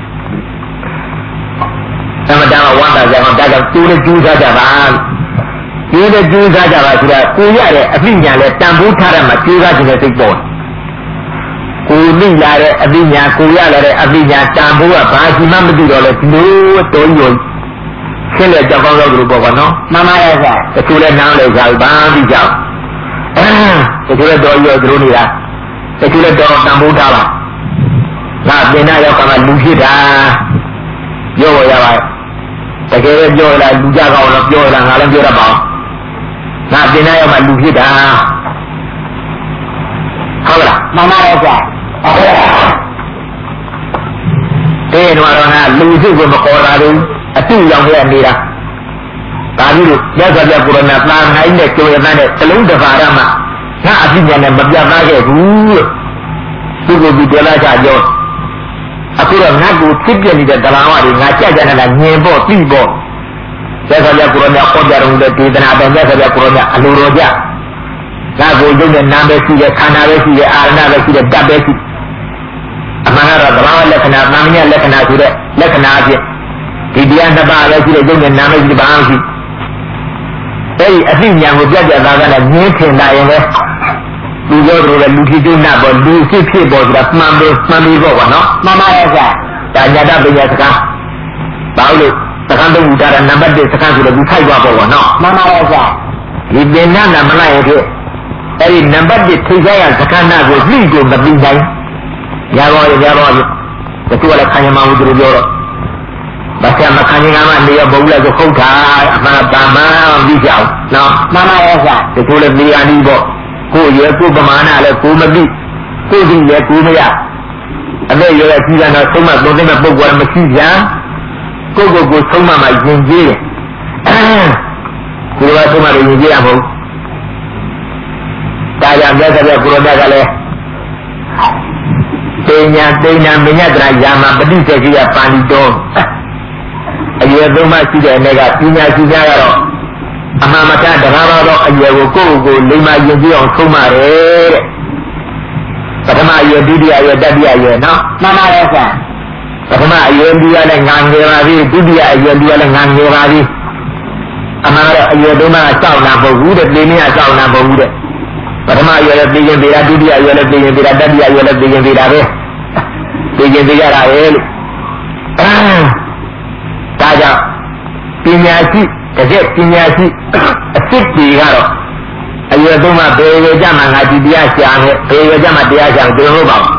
သမတဝန္တာကြောင့်ဒါကြောင့်သူလည်းကျူးစားကြပါသူလည်းကျူးစားကြပါဆိုတာကိုရတဲ့အသိဉာဏ်နဲ့တန်ဖိုးထားတဲ့မှာကျူးစားခြင်းနဲ့စိတ်ပေါ်ကိုသိလာတဲ့အသိဉာဏ်ကိုရလာတဲ့အသိဉာဏ်တန်ဖိုးကဘာရှိမှမသိတော့လဲဒီလိုတော်ရုံဆင်းလက်ကြောက်ကောင်းတော့လို့ပေါ့ကွာနော်မှန်ပါရဲ့ဗျာတချို့လည်းနားလေကြဘာသိကြတချို့လည်းတော်ရုံသူတို့နေတာတချို့လည်းတော်တန်ဖိုးထားပါငါပင်နာရောက်ကမှလူဖြစ်တာပြောရပါတကယ်ပြောလာလူကြကောင်းတော့ပြောလာငါလည်းပြောရပါငါပင်နာရောက်မှလူဖြစ်တာဟုတ်လားမှန်ပါရဲ့ဗျာတဲ့တော့ငါလူစုကိုမခေါ်တာဘူးအတူရောက်ခဲ့နေတာဒါပြီးလို့ရသော်ပြကိုရဏသာနိုင်တဲ့ကျိုးရတဲ့တလုံးတစ်ပါးရမှာငါအပြည့်ညာနဲ့မပြတ်သားခဲ့ဘူးလို့သူကိုဒီဒေလာချကြောအခုတော့ငါ့ကိုဖြစ်ပြနေတဲ့ဒလာဝတွေငါကြကြနေတာညင်ဖို့ပြီးဖို့ရသော်ပြကိုရဏခေါ်ကြတော့တဲ့ဒေသနာတော်ရသော်ပြကိုရဏအလိုတော်ကြငါကိုရုပ်နဲ့နာမ်ပဲရှိတယ်ခန္ဓာပဲရှိတယ်အာရဏပဲရှိတယ်ဓာတ်ပဲရှိအမှန်ကတော့ဒလာဝလက္ခဏာနာမညလက္ခဏာဆိုတဲ့လက္ခဏာအဖြစ်ဒီတရားနှစ်ပါးလည်းရှိတယ်ရုပ်နဲ့နာမ်ပဲရှိတယ်ဘာမှရှိအဲ့ဒီအသိဉာဏ်ကိုပြတ်ပြတ်သားသားနဲ့ငြင်းထင်လာရင်လည်းလူပြောတယ်လေလူဖြစ်ကျုံနာပေါ်လူဖြစ်ဖြစ်ပေါ်ဆိုတာမှန်တယ်မှန်ပြီပေါ့ကွာနော်မှန်ပါရဲ့ကွာဒါညတပညာစကားဘာလို့စကားတော့ဥဒါရနံပါတ်တစ်စကားဆိုတော့ဒီထိုက်သွားပေါ့ကွာနော်မှန်ပါရဲ့ကွာဒီပင်နာနာမလိုက်ရဖြစ်အဲ့ဒီနံပါတ်တစ်ထိခိုက်ရစကားနာကိုနှိကိုမပြီးနိုင်ရပါရဲ့ရပါရဲ့တချို့ကလည်းခံရမှာဘူးသူတို့ပြောတော့ဘာသာမခံရင်ကနေရဘုံလည်းခုတ်တာအမှန်ပါမှန်ပြီးကြအောင်နော်မှန်ပါရဲ့ကွာဒီလိုလေနေရာနီးပေါ့ကိုယ်ရဲ့ကိုယ်ပမာဏလည်းကိုယ်မပြီးကိုယ်ဒီလည်းကိုယ်မရအမေရရဲ့ကြီးကတော့ဆုံးမသုံးတဲ့ပုဂ္ဂိုလ်ကမရှိပြန်ကိုယ်ကိုယ်ကိုဆုံးမမှယဉ်ကျေးတယ်ကိုယ်ကဆုံးမလို့ယဉ်ကျေးရမဟုတ်ဒါကြောင့်မြတ်စွာဘုရားကိုရောမြတ်ကလည်းတေညာတေညာမညတရာယာမပဋိစ္ဆေကိယပါဠိတော်အရွယ်သုံးပါးရှိတဲ့အနေကပညာရှိကြရတော့အမှန်မတန်တရားတော်တော့အရွယ်ကိုကိုယ့်ကိုယ်လိမ္မာယဉ်ကျေးအောင်ဆုံးမတယ်တဲ့ပထမအရွယ်ဒုတိယအရွယ်တတိယအရွယ်နော်မှန်ပါရဲ့ဆရာပထမအရွယ်ဒီကလည်းငါငယ်ပါပြီဒုတိယအရွယ်ဒီကလည်းငါငယ်ပါပြီအမှန်တော့အရွယ်သုံးပါးအကြောက်နာပုဂ္ဂိုလ်တဲ့တေမင်းအကြောက်နာပုဂ္ဂိုလ်တဲ့ပထမအရွယ်လည်းသိရင်သေးတာဒုတိယအရွယ်လည်းသိရင်သေးတာတတိယအရွယ်လည်းသိရင်သေးတာပဲသိရင်သေးရတာပဲလို့ဒါကြောင့်ပညာရှိတကယ်ပညာရှိအစ်စ်တွေကတော့အရွယ်သုံးပါးဘယ်ရွယ်ကြမှာငါဒီတရားရှာမယ်ဘယ်ရွယ်ကြမှာတရားရှာမယ်ဒီလိုမဟုတ်ပါဘူး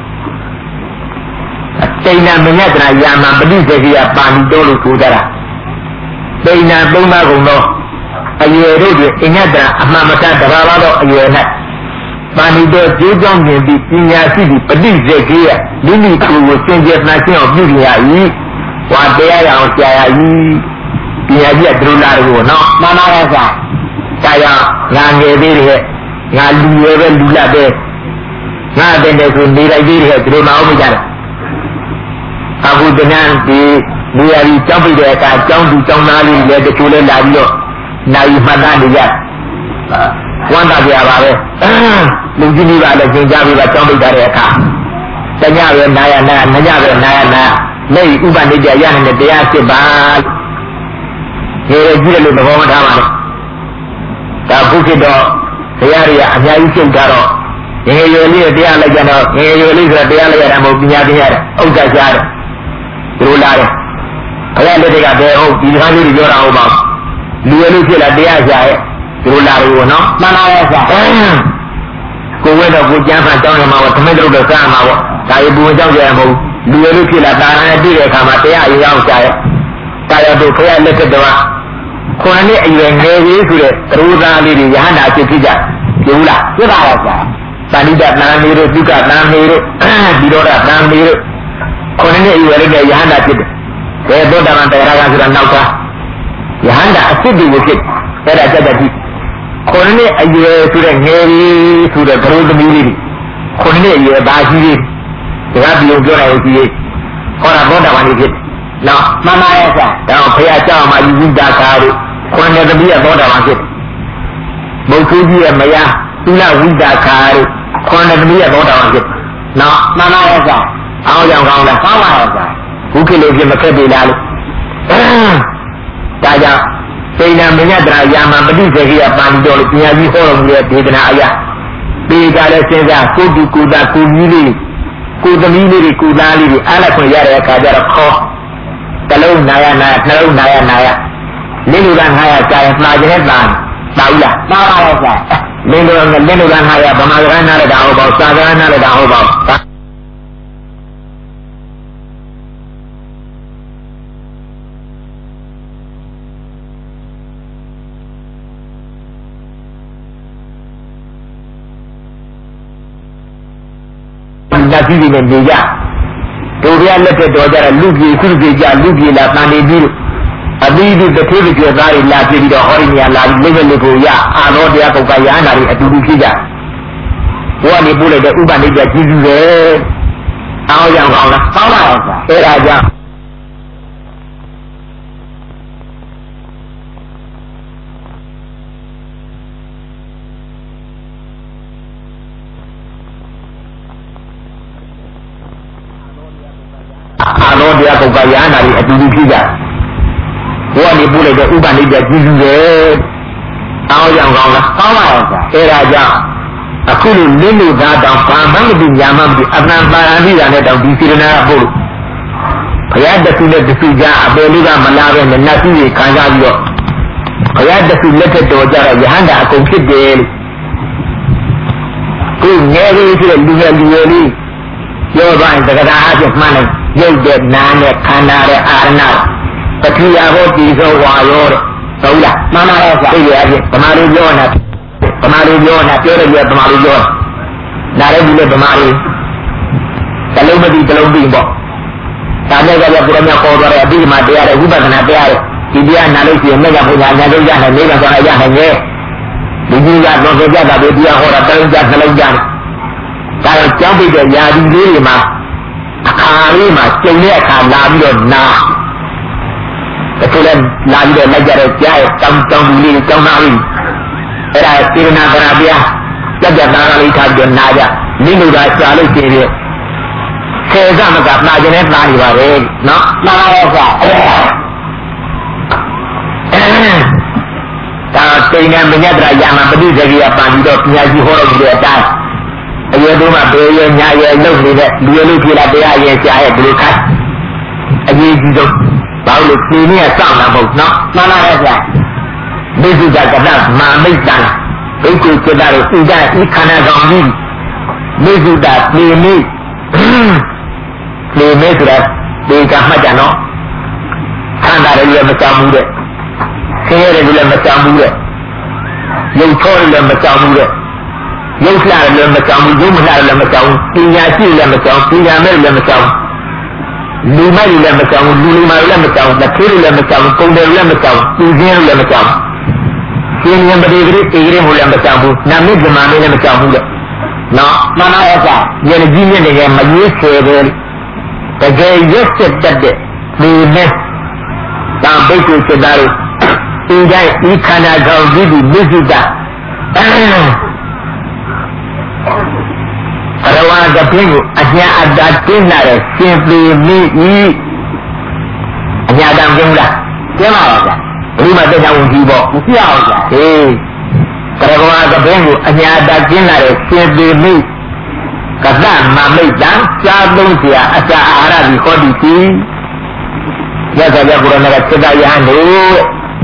တိဏ္ဍမညတရာယာမပဋိစ္ဆေကိယပါဠိတော်လို့ဆိုကြတာတိဏ္ဍသုံးပါးကုန်သောအရွယ်တို့တွင်အညတရာအမှန်မတန်တဘာဝသောအရွယ်၌ပါဠိတော်ကျိုးကြောင်းမြင်ပြီးပညာရှိသည့်ပဋိစ္ဆေကိယမိမိကိုယ်ကိုစင်ကြယ်နှံ့ရှင်းအောင်ပြုရ၏ဝါတရားရအောင်ရှားရ၏ပညာရှိကဒုလာကိုနော်မှန်ပါရဲ့ဆရာဒါကြောင့်ငါငယ်သေးတယ်ငါလူရွယ်ပဲလူလတ်ပဲငါတဲ့တဲ့ဆိုနေလိုက်သေးတယ်ဒီလိုမအောင်မကြတယ်အခုတနန်းဒီလူရည်ကြောက်ပြတဲ့အခါကြောင်းသူကြောင်းသားလေးလည်းတချို့လည်းလာပြီးတော့နိုင်မှတ်သားနေကြဝမ်းသာကြပါပဲလူကြီးကြီးပါလည်းသင်ကြားပြီးတော့ကြောင်းပြတဲ့အခါတညပဲနာရနာမညပဲနာရနာလက်ဥပနိတ္တရနေတဲ့တရားစစ်ပါရေကြီးတယ်လို့သဘောမထားပါနဲ့ဒါဘုခေတ်တော့တရားတွေကအများကြီးရှင်းကြတော့ငယ်ရွယ်လေးတရားလိုက်ကြတော့ငယ်ရွယ်လေးဆိုတော့တရားလိုက်ရတာမဟုတ်ပညာတရားတယ်ဥစ္စာရှားတယ်ဒီလိုလာတယ်ဘုရားလက်တွေကဘယ်ဟုတ်ဒီကားလေးတွေပြောတာဟုတ်ပါလူရွယ်လေးဖြစ်လာတရားရှားရဲ့ဒီလိုလာလို့နော်မှန်ပါရဲ့ဆရာကိုဝဲတော့ကိုကျမ်းဖတ်တောင်းရမှာပေါ့သမင်းတို့တော့စားမှာပေါ့ဒါရေပူကြောက်ကြရမဟုတ်လူရွယ်လေးဖြစ်လာတာနဲ့တွေ့တဲ့အခါမှာတရားအရောက်ရှားရဲ့တာရတို့ဘုရားလက်ထက်တော့ခွန်နဲ့အရွယ်ငယ်ကြီးဆိုတဲ့သရူသားလေးတွေယဟန္တာဖြစ်ဖြစ်ကြပြုလားပြပါတော့ဆရာပါဠိတတန်မေတို့ဒုက္ခတန်မေတို့ဒီတော့တန်မေတို့ခွန်နဲ့အရွယ်လေးနဲ့ယဟန္တာဖြစ်တယ်ဘယ်သောတာပန်တရားကဆိုတာနောက်သားယဟန္တာအစ်စ်တွေကိုဖြစ်အဲ့ဒါကြက်ကြက်ကြည့်ခွန်နဲ့အရွယ်ဆိုတဲ့ငယ်ကြီးဆိုတဲ့သရူသမီးလေးတွေခွန်နဲ့အရွယ်ဘာကြီးလေးဒါကပြုံပြောတယ်ကြီးဟောတာသောတာပန်ကြီးဖြစ်နော်မှန်ပါရဲ့ဆရာဒါဘုရားကြောက်မှယူပြီးတာကားတို့ခွန်တဲ့တပည့်ရသောတာပန်ဖြစ်ဘုသူကြီးရဲ့မယားသီလဝိတာခါတို့ခွန်တဲ့တပည့်ရသောတာပန်ဖြစ်နော်မှန်ပါရဲ့ဆရာအောင်ကြောင်ကောင်းလားကောင်းပါရဲ့ဆရာဘုခေလို့ဖြစ်မခက်သေးလားလို့ဒါကြောင့်စိဏမညတရာယာမပဋိစ္ဆေကိယပါဠိတော်လို့ပညာကြီးဟောတော်မူတဲ့ဒေသနာအရာပေကြတဲ့စဉ်းစားကိုတူကိုတာကိုကြီးလေးကိုသမီးလေးတွေကိုသားလေးတွေအားလက်ခွင့်ရတဲ့အခါကျတော့ခေါ်တလုံးနာရနာနှလုံးနာရနာရလင်းလူကငါရကြာရင်မှားကြတဲ့သားပါဘူးလားမှားပါရဲ့ဆရာလင်းလူကလင်းလူကငါရဗမာစကားနားလည်းတာဟုတ်ပါဘူးစာစကားနားလည်းတာဟုတ်ပါဘူးဒါကြီးတွေနဲ့နေကြတို့ရလက်ထက်တော်ကြတဲ့လူကြီးစုကြီးကြလူကြီးလာတန်နေပြီးအတိတိတစ်ထေးတစ်ကျွတ်သားတွေလာပြပြီးတော့ဟောဒီနေရာလာပြီးလိမ့်မဲ့လူကိုရအာနောတရားပုဂ္ဂယဟနာတွေအတူတူဖြစ်ကြဘုရားနေပို့လိုက်တဲ့ဥပနိဒကျေးဇူးပဲအောင်းရောက်ကောင်းလားကောင်းပါရဲ့ဆရာအဲ့ဒါကြောင့်အာနောတရားပုဂ္ဂယဟနာတွေအတူတူဖြစ်ကြဘုရားနေပို့လိုက်တဲ့ဥပနိဒကျေးဇူးပဲအောင်းရောက်ကောင်းလားကောင်းပါရဲ့ဆရာအဲ့ဒါကြောင့်အခုလိုလင်းလို့သားတောင်ဘာမှမသိညာမှမသိအတန်ပါရဏိတာနဲ့တောင်ဒီစေတနာကပို့လို့ဘုရားတခုနဲ့တခုကြားအပယ်လေးကမလာပဲနဲ့နတ်ကြီးတွေခံစားပြီးတော့ဘုရားတခုလက်ထက်တော်ကြတော့ယဟန္တာအကုန်ဖြစ်တယ်လို့ကိုငယ်လေးဆိုတဲ့လူငယ်လူငယ်လေးပြောသွားရင်သက္ကတာအဖြစ်မှန်းလိုက်ရုပ်တဲ့နာနဲ့ခန္ဓာတဲ့အာရဏပတိယဟောတိသောဝါရောတဲ့ဟုတ်လားမှန်ပါရဲ့ဆရာသိရအဖြစ်ဗမာလူပြောနေတာဗမာလူပြောနေတာပြောတယ်ပြောဗမာလူပြောနားရဲဒီလေဗမာလူတလုံးမသိတလုံးသိပေါ့ဒါနဲ့ကြပြဘုရားမြတ်ခေါ်သွားတဲ့အပြီးမှတရားတဲ့ဝိပဿနာတရားတဲ့ဒီတရားနာလို့ရှိရင်မြတ်ဘုရားညာတို့ရနိုင်နေကသွားရနိုင်ရဲ့ဒီကြီးကတော့ကြတာပဲတရားဟောတာတလုံးကြတလုံးကြတယ်ဒါတော့ကြောင်းပိတဲ့ယာဒီလေးတွေမှာအခါလေးမှာကျုံတဲ့အခါလာပြီးတော့နာတခုလည်းလာပြီးတော့လိုက်ကြတဲ့ကြားရဲ့တောင်းတောင်းလေးတောင်းသားလေးအဲ့ဒါစေရနာပရာပြကြကြတာလေးထားပြီးတော့နာကြမိလူသာရှာလို့ရှိရင်ဆယ်ကမကနာကျင်နဲ့သားနေပါပဲနော်နားရောကဒါတိန်နဲ့မညတ်တရာယာမပฏิစရိယပန်ပြီးတော့ပညာရှိဟောလို့ဒီအတိုင်းအရေတို့မှဘေးရညာရလုံနေတဲ့လူရလို့ဖြစ်လာတရားရဲ့ရှားရဲ့ဘယ်လိုခိုင်းအရေးကြီးဆုံးဘာလို့ဒီနေ့စောင့်တာမဟုတ်နော်မှန်ပါရဲ့ဗျာမိစ္ဆုတကနမာမိတ်တံဘိက္ခုစေတတို့ဥဒ္ဒဤခန္ဓာကောင်ကြီးမိစ္ဆုတပြေမိပြေမိဆိုတာဒီကမှတ်ကြနော်ခန္ဓာတွေလည်းမကြောက်ဘူးတဲ့ဆင်းရဲတွေလည်းမကြောက်ဘူးတဲ့ရုပ်ထောတွေလည်းမကြောက်ဘူးတဲ့ရုပ်လှတယ်လည်းမကြောက်ဘူးရုပ်မလှတယ်လည်းမကြောက်ဘူးပညာရှိလည်းမကြောက်ပညာမဲ့လည်းမကြောက်လူမိုက်လည်းမကြောက်ဘူးလူလူမိုက်လည်းမကြောက်လက်သေးလည်းမကြောက်ပုံတယ်လည်းမကြောက်သူစင်းလည်းမကြောက်ရှင်းရင်ပရိဂရိတေဂရိဟိုလည်းမကြောက်ဘူးနာမိဇမာလေးလည်းမကြောက်ဘူးတဲ့နော်မှန်ပါရဲ့ဆရာယဉ်ကြီးမြင့်နေမရေးဆယ်ပဲတကယ်ရက်ဆက်တတ်တဲ့ဒီနဲ့တံဘိက္ခုစေတတို့ဒီတိုင်းဤခန္ဓာကောင်ဒီဒီမိစ္ဆုတရဝါကပြင်းကိုအညာအတ္တတင်းလာတဲ့ရှင်ပေမိဤအညာတံပြင်းလားပြင်းပါပါဗျာဘုရားတရားဝင်ကြီးပေါ့မဖြစ်အောင်ဗျာဟေးကရဝါကပြင်းကိုအညာအတ္တတင်းလာတဲ့ရှင်ပေမိကသမမိတ်တံစားသုံးเสียအတ္တအာဟာရဒီဟောဒီစီရသော်ကြဘုရားကစေတယဟန်တို့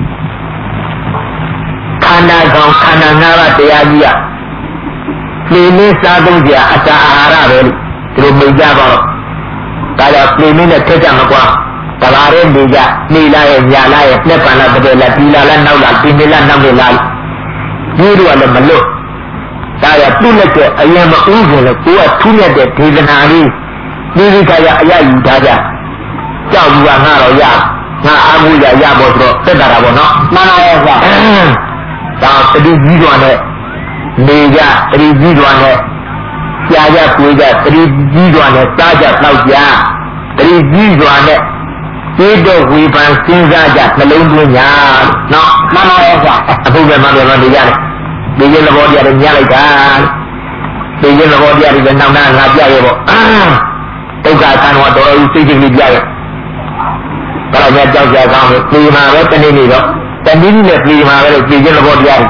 ခန္ဓာကောင်ခန္ဓာငါးပါးတရားကြီးอ่ะပြေမင်းစားသုံးကြအတ္တအာဟာရပဲဒီလိုမိတ်ကြပါတော့ဒါကြောင့်ပြေမင်းနဲ့ထက်ကြမကွာတဘာရဲနေကြနေလာရဲ့ညာလာရဲ့လက်ပံလာတကယ်လားဒီလာလားနောက်လားဒီနေလားနောက်နေလားကြီးတို့ကလည်းမလွတ်ဒါကြောင့်ပြုလက်တဲ့အရင်မဥစဉ်လို့ကိုကထူးမြတ်တဲ့ဒေသနာလေးဒီဒီခါရအရယူထားကြကြောက်ယူကငါတော့ရငါအာမှုရရဖို့ဆိုတော့သက်တာပေါ့နော်မှန်ပါရဲ့ကွာဒါတတိကြီးတော်နဲ့နေကြတတိကြီးတော်နဲ့ရှားကြပွေကြတတိကြီးတော်နဲ့စားကြတောက်ကြတတိကြီးတော်နဲ့ဒီတော့ဝေဖန်စဉ်းစားကြနှလုံးသွင်းကြနော်မှန်ပါရဲ့ကွာအခုပဲမှန်တယ်မှန်တယ်ရတယ်ဒီရင်သဘောတရားတွေညှလိုက်တာဒီရင်သဘောတရားတွေလည်းနောက်နောက်ငါပြရဲပေါ့ဒုက္ခဆန်းတော်တော်ကြီးစိတ်ကြီးပြရဲဘာလို့ကြောက်ကြကောင်းလဲပြေမှာပဲတနေ့နေ့တော့တနည်းနည်းနဲ့ပြေမှာပဲလို့ပြေခြင်းသဘောတရား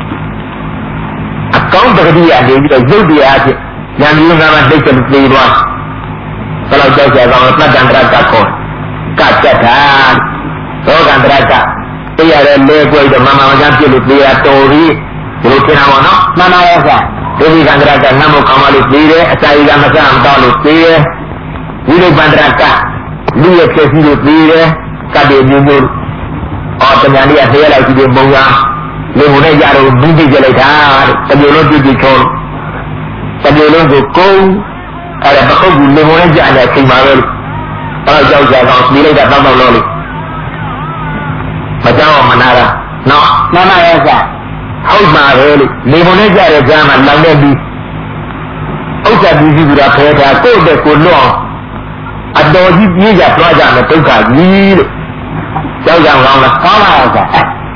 အကောင်းတကတိရနေပြီးတော့ရုပ်တရားဖြစ်ဉာဏ်ဉာဏ်ကမှသိချင်ပြေသွားဘာလို့ကြောက်ကြကောင်းလဲတတ္တန္တရကခေါ်ကတ္တတာသောကန္တရကတရားရဲ့လဲကွယ်တော့မမမကြပြည့်လို့ပြေရတော်ပြီးဒီလိုထင်တာပေါ့နော်မှန်ပါရဲ့ဆရာဒုက္ခကန္တရကနတ်မောကောင်းမလို့ပြေတယ်အစာရီကမစမ်းတော့လို့ပြေတယ်ဝိရုပ္ပန္တရကလူရဲ့ဖြစ်စီလို့ပြေတယ်ကတ္တေမျိုးမျိုးအော်တဏှာလေးကသေးရလိုက်ပြီးပုံရလေဟိုနဲ့ကြတော့ဘူးကြည့်ကြလိုက်တာတမျိုးလုံးကြည့်ကြည့်ချုံးတမျိုးလုံးကိုကုန်းအဲ့ဒါပခုတ်ကူလေဟိုနဲ့ကြတဲ့အချိန်မှာပဲလို့အဲ့တော့ကြောက်ကြအောင်ပြေးလိုက်တာတောက်တောက်လို့လေเจ้ามานาละเนาะมามาแล้วจ้ะဟုတ်ပါပဲလေနေမနဲ့ကြတဲ့ကြားမှာလောင်နေပြီးဥစ္စာပြီးပြီးတော့ဖဲတာကိုယ့်တဲ့ကိုလွတ်အတော်ကြီးပြေးကြသွားကြမယ်ဒုက္ခကြီးလို့ကြောက်ကြအောင်ကောင်းလားကောင်းပါရဲ့จ้ะ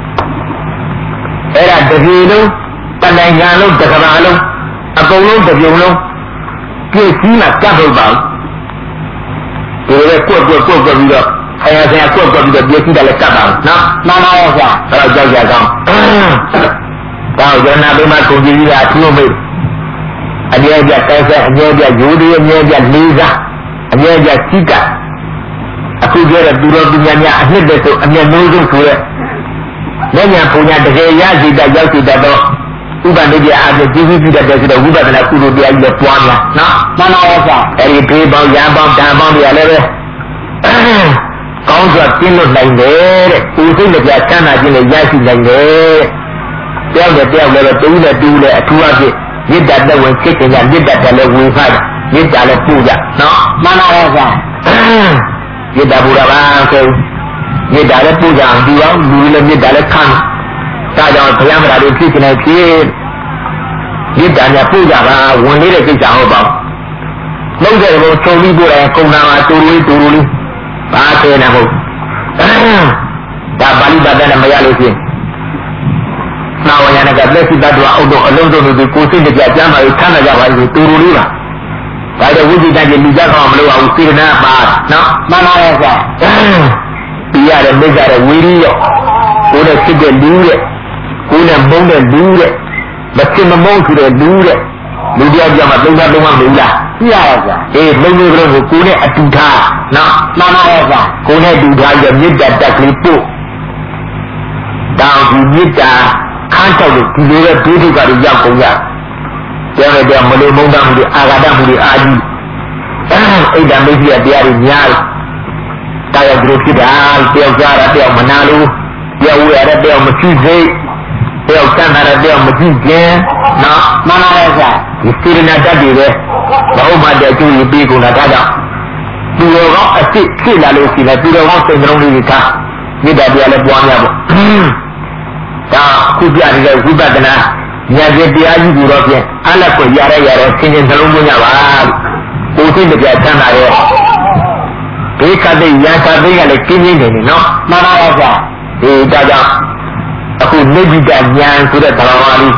အဲ့ဒါတပြေလုံးတနိုင်ငံလုံးတကဘာလုံးအကုန်လုံးတပြုံလုံးပြည့်စည်မှာကပ်ဖို့ပါဒီလိုကွက်ကွက်ကွက်ကွက်ပြီးတော့ဆရာဆရာကွက်ကွက်ပြီးတော့ပြည့်စည်တယ်လည်းကပ်ပါနော်မှန်ပါရဲ့จ้ะအဲ့တော့ကြောက်ကြကောင်းတော့ရဏဘိမကုန်ကြီးကြီးကအထူးမေးအမြဲပြတဲဆက်အမြဲပြယူဒီအမြဲပြလေးစားအမြဲပြစိကအခုပြောတဲ့သူတော်ပညာများအနှစ်တည်းဆိုအမြဲနိုးဆုံးဆိုရဲလက်ညာပူညာတကယ်ရရှိတတ်ရောက်ရှိတတ်တော့ဥပနိပြအားဖြင့်ကြည့်ကြည့်ပြတဲ့ဆိုတော့ဝိပဿနာကုသိုလ်တရားကြီးလည်းပွားများနော်မှန်ပါရဲ့จ้ะအဲ့ဒီဖေးပေါင်းရံပေါင်းတန်ပေါင်းတွေလည်းပဲကောင်းစွာကျင့်လို့နိုင်တယ်တဲ့ကိုယ်စိတ်နဲ့ပြချမ်းသာခြင်းနဲ့ရရှိနိုင်တယ်တယောက်နဲ့တယောက်လည်းတူးနဲ့တူးနဲ့အထူးအဖြင့်မေတ္တာတဝင်ဖြစ်ခြင်းကမေတ္တာတလည်းဝေဖတ်မေတ္တာလည်းပူကြနော်မှန်ပါရဲ့จ้ะမေတ္တာပူတာပါဆိုမေတ္တာလည်းပူကြအောင်ဒီအောင်လူလည်းမေတ္တာလည်းခံဒါကြောင့်ဘုရားမရာတို့ဖြစ်ခြင်းနဲ့ဖြစ်မေတ္တာများပူကြပါဝင်နေတဲ့ကိစ္စဟုတ်ပါလုံးတဲ့ဘုံချုံပြီးပို့တယ်ကုံနာမှာတူလေးတူလေးဘာသေးနေဟုတ်ဒါပါဠိဘာသာနဲ့မရလို့ရှိရင်နာဝရဏကလက်ရှိတ attva အုပ်တော့အလုံးစုံလူကိုစိတ်ကြကြမ်းပါလို့ထမ်းလာကြပါလို့တူတူလေးပါဒါကြောင့်ဝိဇ္ဇာကြီးလူကြတော့မလို့အောင်စေတနာပါနော်မှန်ပါရဲ့ကွာပြီးရတယ်မိစ္ဆာတဲ့ဝီရိယကိုယ်နဲ့ဖြစ်တဲ့လူတဲ့ကိုယ်နဲ့မုန်းတဲ့လူတဲ့မချင်မမုန်းဆိုတဲ့လူတဲ့လူတယောက်ကြောင့်မသုံးတာလုံးဝမလို့လားပြရပါကွာအေးလုံးလုံးကိုကိုယ်နဲ့အတူထားနော်မှန်ပါရဲ့ကွာကိုယ်နဲ့အတူထားရမေတ္တာတက်ကလေးပို့တောင်းဒီမေတ္တာခန်းချောက်လို့ဒီလိုပဲဒုဒုက္ခတွေရောက်ကုန်ကြပြောရတဲ့မလို့မုန်းတာမှုတွေအာဃာတမှုတွေအာကြီးအိဒါမိတ်ကြီးတရားတွေများတယ်တရားကြိုဖြစ်တာတယောက်ကြားတာတယောက်မနာလို့တယောက်ဝရတဲ့တယောက်မကြည့်စိတ်တယောက်စမ်းတာတဲ့တယောက်မကြည့်ခြင်းနော်မှန်ပါရဲ့ကွာဒီစေရနာတတ်တွေပဲမဟုတ်မှတဲ့အကျိုးကြီးပြီးကုန်တာဒါကြောင့်သူတော်ကောင်းအစ်စ်ဖြစ်လာလို့ရှိရင်သူတော်ကောင်းစိတ်နှလုံးလေးတွေကမေတ္တာတရားလည်းပွားများပေါ့ဒါအခုပြနေတဲ့ဝိပဿနာဉာဏ်ရဲ့တရားကြီးကိုတော့ဖြင့်အလတ်ကိုရရရတော့ဆင်ခြင်နှလုံးသွင်းကြပါကိုယ်စိတ်တရားချမ်းသာရဲ့ဒီခတ်တဲ့ရန်ခတ်တဲ့ကလည်းကျင်းကျင်းနေနေနော်မှန်ပါရဲ့ကွာဒီဒါကြောင့်အခုနိဗ္ဗိဒဉာဏ်ဆိုတဲ့သဘာဝလေး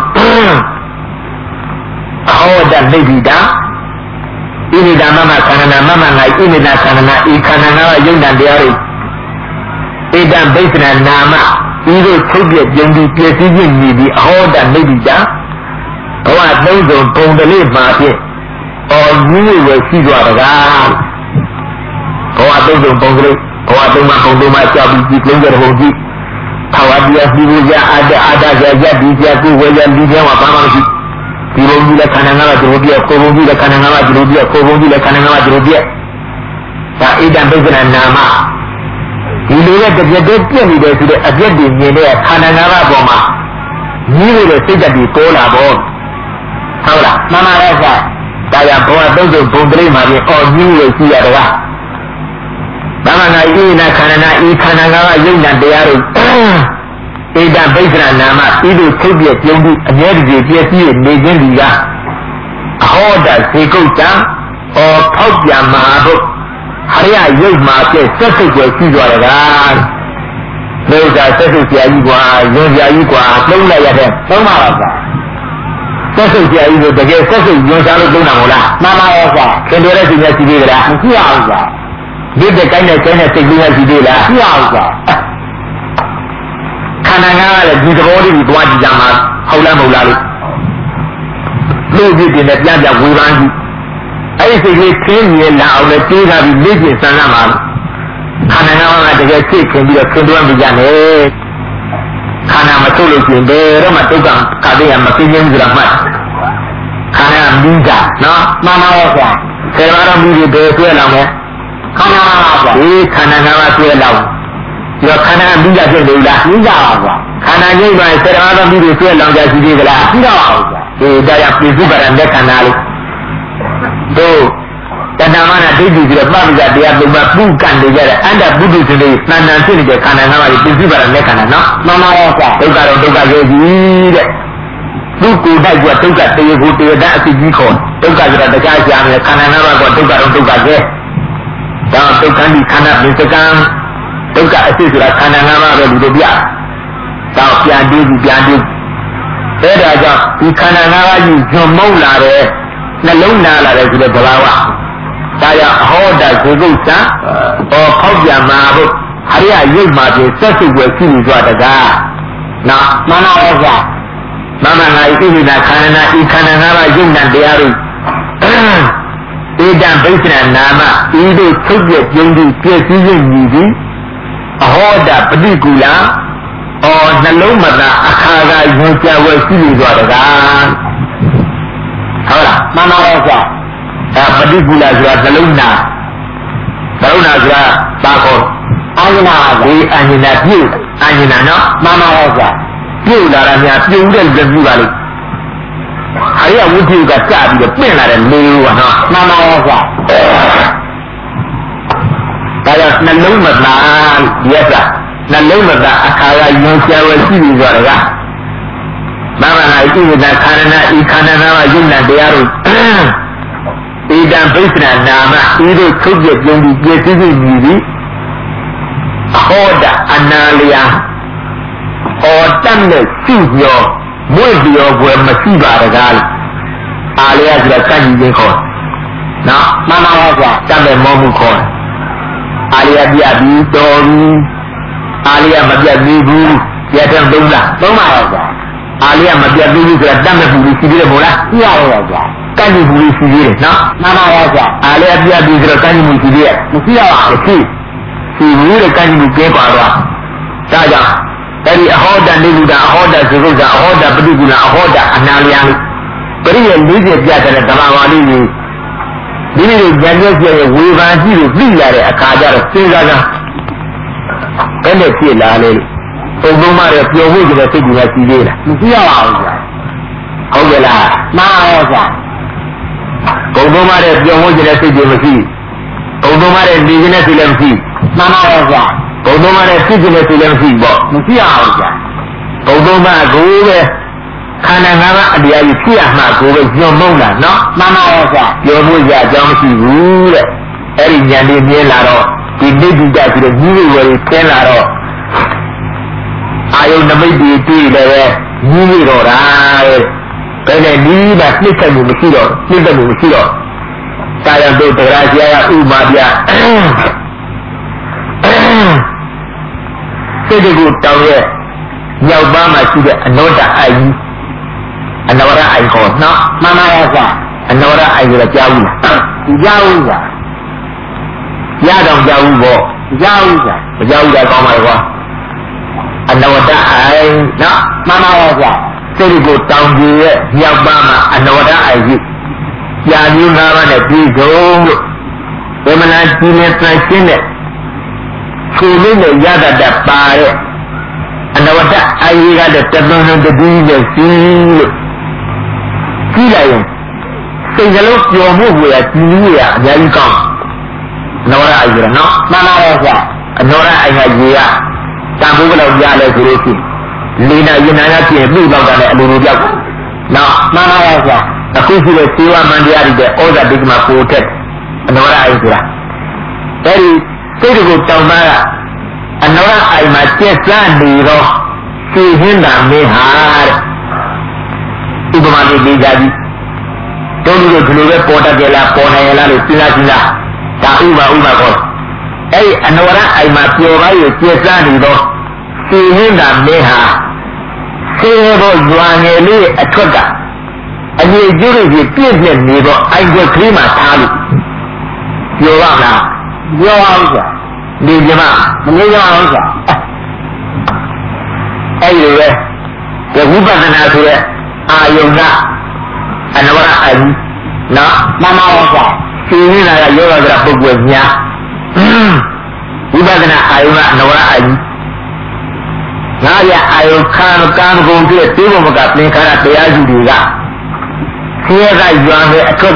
အဟောတနိဗ္ဗိဒဣမိဒမမခန္ဓာမမငါဣမိဒခန္ဓာဤခန္ဓာငါယုံတန်တရားတွေဣဒံဘိက္ခဏနာမဤသို့ထုတ်ပြပြုံးပြီးပြည့်စည်ခြင်းမြည်ပြီးအဟောတနိဗ္ဗိဒဘဝသုံးစုံပုံတလေးမှာဖြင့်အော်ကြီးဝယ်ရှိသွားတကားဘဝသုံးစုံပုံကလေးဘဝသုံးမှာပုံသုံးမှာကြောက်ပြီးကြည်လုံးကြတဲ့ဘုံကြီးဘာဝတရားစီဘူးကြအာတအာတကြကြဒီကြကုဝေရဒီကျမ်းမှာဘာမှမရှိဒီဘုံကြီးလည်းခန္ဓာငါးပါးဒီလိုပြကိုဘုံကြီးလည်းခန္ဓာငါးပါးဒီလိုပြကိုဘုံကြီးလည်းခန္ဓာငါးပါးဒီလိုပြဒါဣဒံပိဿနာနာမဒီလိုနဲ့တပြက်တည်းပြည့်နေတယ်ဆိုတဲ့အပြည့်တွေမြင်တဲ့ခန္ဓာငါးပါးပေါ်မှာကြီးနေတဲ့စိတ်ဓာတ်တွေပေါ်လာပေါ့ဟုတ်လားမှန်ပါရဲ့ကွာဒါရဘဝသုံးစုံဘုံကလေးမှာပြင်အော်ကြီးလို့ရှိရတာကဘာမှငါဤနာခန္ဓာနာဤခန္ဓာငါးပါးယုံနာတရားတွေဣဒံပိဿနာနာမဤသို့ထုတ်ပြပြုံးပြီးအမြဲတည်းပြည့်စည်နေခြင်းဒီကအဟောတစေကုတ်တံဩဖောက်ပြန်မဟာဘုဟရိယရုပ်မှာပြည့်စက်စိတ်ကိုရှိသွားတယ်ကားလောကစက်စိတ်ဆရာကြီးကွာယွန်ဆရာကြီးကွာသုံးလိုက်ရတဲ့သုံးပါပါကွာစက်စိတ်ဆရာကြီးကိုတကယ်စက်စိတ်ယွန်စားလို့သုံးတာမဟုတ်လားမှန်ပါရဲ့ကွာခင်ဗျားရဲ့စီမျက်စီသေးကြလားမရှိပါဘူးကွာဒီတဲ့ကိုင်းနဲ့ကျင်းတဲ့စိတ်ကူးရစီသေးလားမရှိပါဘူးကွာခန္ဓာငါးကလည်းဒီသဘောလေးကိုတွားကြည့်ကြမှာဟုတ်လားမဟုတ်လားလို့လို့ကြည့်တယ်နဲ့ပြန်ပြန်ဝေဖန်ကြည့်အဲ့ဒီစိတ်လေးခင်းမြင်လာအောင်လည်းတွေးထားပြီးလေ့ကျင့်စမ်းရမှာခန္ဓာငါးပါးကတကယ်စိတ်ခင်ပြီးတော့ခင်တွန်းပြီးကြတယ်ခန္ဓာမထုတ်လို့ရှိရင်ဘယ်တော့မှဒုက္ခခါတဲ့ရမသိခြင်းဆိုတာမှတ်ခန္ဓာမိတာနော်မှန်ပါရဲ့ကွာဆယ်ပါးတော့မိတွေဘယ်ဆွဲလောင်လဲခန္ဓာငါးပါးကွာဒီခန္ဓာငါးပါးဆွဲလောင်ဒီတော့ခန္ဓာမိတာဖြစ်လို့လားမိတာပါကွာခန္ဓာငြိမ့်ပါဆယ်ပါးတော့မိတွေဆွဲလောင်ကြရှိသေးသလားရှိတော့ပါဘူးကွာဒီဒါကြောင့်ပြစ္ဆုပရံတဲ့ခန္ဓာလေးတို့တဏ္ဍာမနာဒိဋ္ဌိဆိုတော့ပပ္ပဇာတရားသုံးပါးပုကန်နေကြတဲ့အန္တပုဒုစနေသဏ္ဍာန်ဖြစ်နေတဲ့ခန္ဓာငါးပါးကိုပြည့်စုံပါတဲ့လက်ခန္ဓာနော်မှန်ပါရဲ့ဆရာဒုက္ခတော့ဒုက္ခရဲ့ကြီးတဲ့သူ့ကိုယ်တိုက်ကဒုက္ခတေကိုတေတအဖြစ်ကြီးခေါ်ဒုက္ခဆိုတာတရားရှာမယ်ခန္ဓာငါးပါးကဒုက္ခတော့ဒုက္ခရဲ့ဒါဒုက္ခဒီခန္ဓာပစ္စကံဒုက္ခအဖြစ်ဆိုတာခန္ဓာငါးပါးပဲလူတို့ပြဒါပြန်ပြီးပြန်ပြီးအဲဒါကြောင့်ဒီခန္ဓာငါးပါးကြီးဇွန်မုံလာတယ်နှလုံးနာလာတယ်ဆိုတဲ့ဘဝဝဒါရဟောတာဇေကုသံဟောဖောက်ပြန်မှာဖို့အရိယရုပ်မှာပြင်ဆက်စုွယ်ရှိနေကြတကားနော်မှန်ပါရဲ့ဗျာမမငါဤဣဒနာခန္ဓာဤခန္ဓာငါးပါးယုံနာတရားတို့ဧတံဗိစ္ဆနာနာမဤတို့ချုပ်ပြပြုံးပြီးပြည့်စည်ခြင်းညီသည်အဟောတာပฏิကူလာအော်နှလုံးမသာအခါကယဉ်ကြဝဲရှိနေကြတကားဟုတ်လားမှန်ပါရဲ့ဗျာအဲပฏิကူလာဆိုတာနှလုံးနာနှလုံးနာဆိုတာပါခေါ်အာယနာဝေအာယနာပြုအာယနာနော်မှန်ပါရဲ့ဗျာပြုလာတာများပြုံးတဲ့လက်ပြုပါလိမ့်အရိယဝိသုကစပြီးတော့ပြင်လာတဲ့လေကနော်မှန်ပါရဲ့ဗျာဒါကြောင့်နှလုံးမသာရက်တာနှလုံးမသာအခါကယုံကြဝဲရှိနေကြတယ်ကမမနာဣဝိဒခန္ဓာဤခန္ဓာနာမယုံနာတရားတို့ဧတံဗိစ္ဆနာနာမဤတို့ချုပ်ပြပြုံးပြီးပြည့်စည်ပြီးမြည်သည်အဟောတာအနာလျာဟောတတ်တဲ့ရှိပြောမွေ့ပြောွယ်မရှိပါတကားလို့အာလျာဆိုတာကန့်ကြီးခြင်းခေါ်နော်မှန်ပါပါဗျာတတ်တဲ့မောမှုခေါ်အာလျာပြပြီးတော်ပြီးအာလျာမပြတ်သေးဘူးပြတ်တဲ့သုံးလားသုံးပါပါဗျာအာလျာမပြတ်သေးဘူးဆိုတာတတ်မဲ့ဘူးရှိသေးတယ်မို့လားရှိရတယ်ဗျာကန့်ကြီးဘူးရှိသေးတယ်နော်မှန်ပါပါဗျာအာလျာပြပြီးဆိုတော့ကန့်ကြီးဘူးရှိသေးရဲ့မရှိရပါဘူးရှိရှိဘူးတဲ့ကန့်ကြီးဘူးကျဲပါတော့ဒါကြောင့်အဲ့ဒီအဟောတနိဗ္ဗာန်အဟောတသုခအဟောတပฏิကူလအဟောတအနာလျံပရိယေလေးချက်ပြတဲ့ဓမ္မပါဠိကြီးဒီလိုဉာဏ်ရဲ့ရဲ့ဝေဘာရှိလို့သိရတဲ့အခါကျတော့စဉ်းစားကြဘယ်နဲ့ဖြစ်လာလဲပုံသုံးမတဲ့ပျော်ဖို့ကြတဲ့စိတ်ကြီးကရှိသေးလားမရှိရပါဘူးဗျာဟုတ်ကဲ့လားမှန်ပါရဲ့ဗျာပုံသုံးမတဲ့ပျော်ဖို့ကြတဲ့စိတ်ကြီးမရှိပုံသုံးမတဲ့နေခြင်းနဲ့စိတ်လည်းမရှိမှန်ပါရဲ့ဗျာဘုံသုံးပါးနဲ့ဖြစ်ခြင်းနဲ့စိတ်လည်းမရှိပေါ့မရှိရအောင်ကြာဘုံသုံးပါးကိုပဲခန္ဓာငါးပါးအတရားကြီးဖြစ်ရမှာကိုပဲညွန်မုန်းတာနော်မှန်ပါရဲ့ကြာပြောဖို့ရအကြောင်းမရှိဘူးတဲ့အဲ့ဒီဉာဏ်လေးမြင်လာတော့ဒီနိဗ္ဗာန်ဆိုတဲ့ကြီးဝေဝေဆင်းလာတော့အာယုန်နမိတ်တွေတွေ့လည်းပဲကြီးဝေတော့တာတဲ့ဘယ်နဲ့ဒီမှာနှိမ့်ဆက်မှုမရှိတော့နှိမ့်ဆက်မှုမရှိတော့တာရတို့တရားဆရာကဥမာပြစိတ်ကိုတောင်းရဲ့မြောက်ပါးမှာရှိတဲ့အနောဒအိုင်အနဝရအိုင်ခေါ်နော်မှန်ပါရဲ့ဗျာအနဝရအိုင်ဆိုတော့ကြားဘူးလားကြားဘူးဗျာကြားတော့ကြားဘူးပေါ့ကြားဘူးဗျာမကြားဘူးတော့ကောင်းပါလေကွာအနဝရအိုင်နော်မှန်ပါရဲ့ဗျာစိတ်ကိုတောင်းကြည့်ရဲ့မြောက်ပါးမှာအနဝရအိုင်ကြီးကြာမျိုးငါးပါးနဲ့ပြီးဆုံးလို့ဘယ်မလားကြီးနဲ့တန်ရှင်းတဲ့ခြေလေးနဲ့ရတတ်တပါတဲ့အနဝတ္တအာယိကတဲ့တသွန်တတိရဲ့စီလို့ကြည့်လိုက်ရင်စိတ်ကလေးပျော်မှုကိုရကြည်လို့ရအများကြီးကောင်းအနဝရအာယိကနော်မှန်ပါရဲ့ဗျာအနဝရအာယိကကြီးကတန်ဖိုးဘယ်လောက်ရလဲဆိုလို့ရှိရင်လေးနာယနာရပြင်ပြိတော့တယ်အလိုလိုပြောက်နော်မှန်ပါရဲ့ဗျာအခုရှိတဲ့စေဝမန္တရားတွေဩဇာတိကမှာပို့ထက်အနဝရအာယိဆိုတာအဲ့ဒီစိတ်ကိုတောင်းတာကအနောရအိုင်မှာကျက်စားနေတော့သိဟင်းတာမင်းဟာတဲ့ဥပမာလေးလေးကြည့်တို့လူတို့ဒီလိုပဲပေါ်တတ်ကြလားပေါ်နိုင်ရလားလို့စဉ်းစားကြည့်လားဒါဥပမာဥပမာကောအဲ့ဒီအနောရအိုင်မှာပျော်ပါးရကျက်စားနေတော့သိဟင်းတာမင်းဟာဆေးဘောရွာငယ်လေးအထွတ်ကအငြိကျိုးတွေပြည့်ပြည့်နေတော့အိုင်ွက်ကလေးမှာထားလို့ပျော်ပါလားပြောပါဦးကြာနေကြမှာမနေကြပါဘူးကြာအဲ့ဒီလေဒီဝိပဿနာဆိုတဲ့အာယုံကအနဝရအာယုနော်မှန်ပါပါကြာသိနေတာကယောဂကပုဂ္ဂိုလ်များဝိပဿနာအာယုကအနဝရအာယုငါရအာယုခံကာမဂုဏ်ပြည့်သိဘုံကသင်္ခါရတရားစုတွေကဆင်းရဲကရွာမဲ့အထွတ်က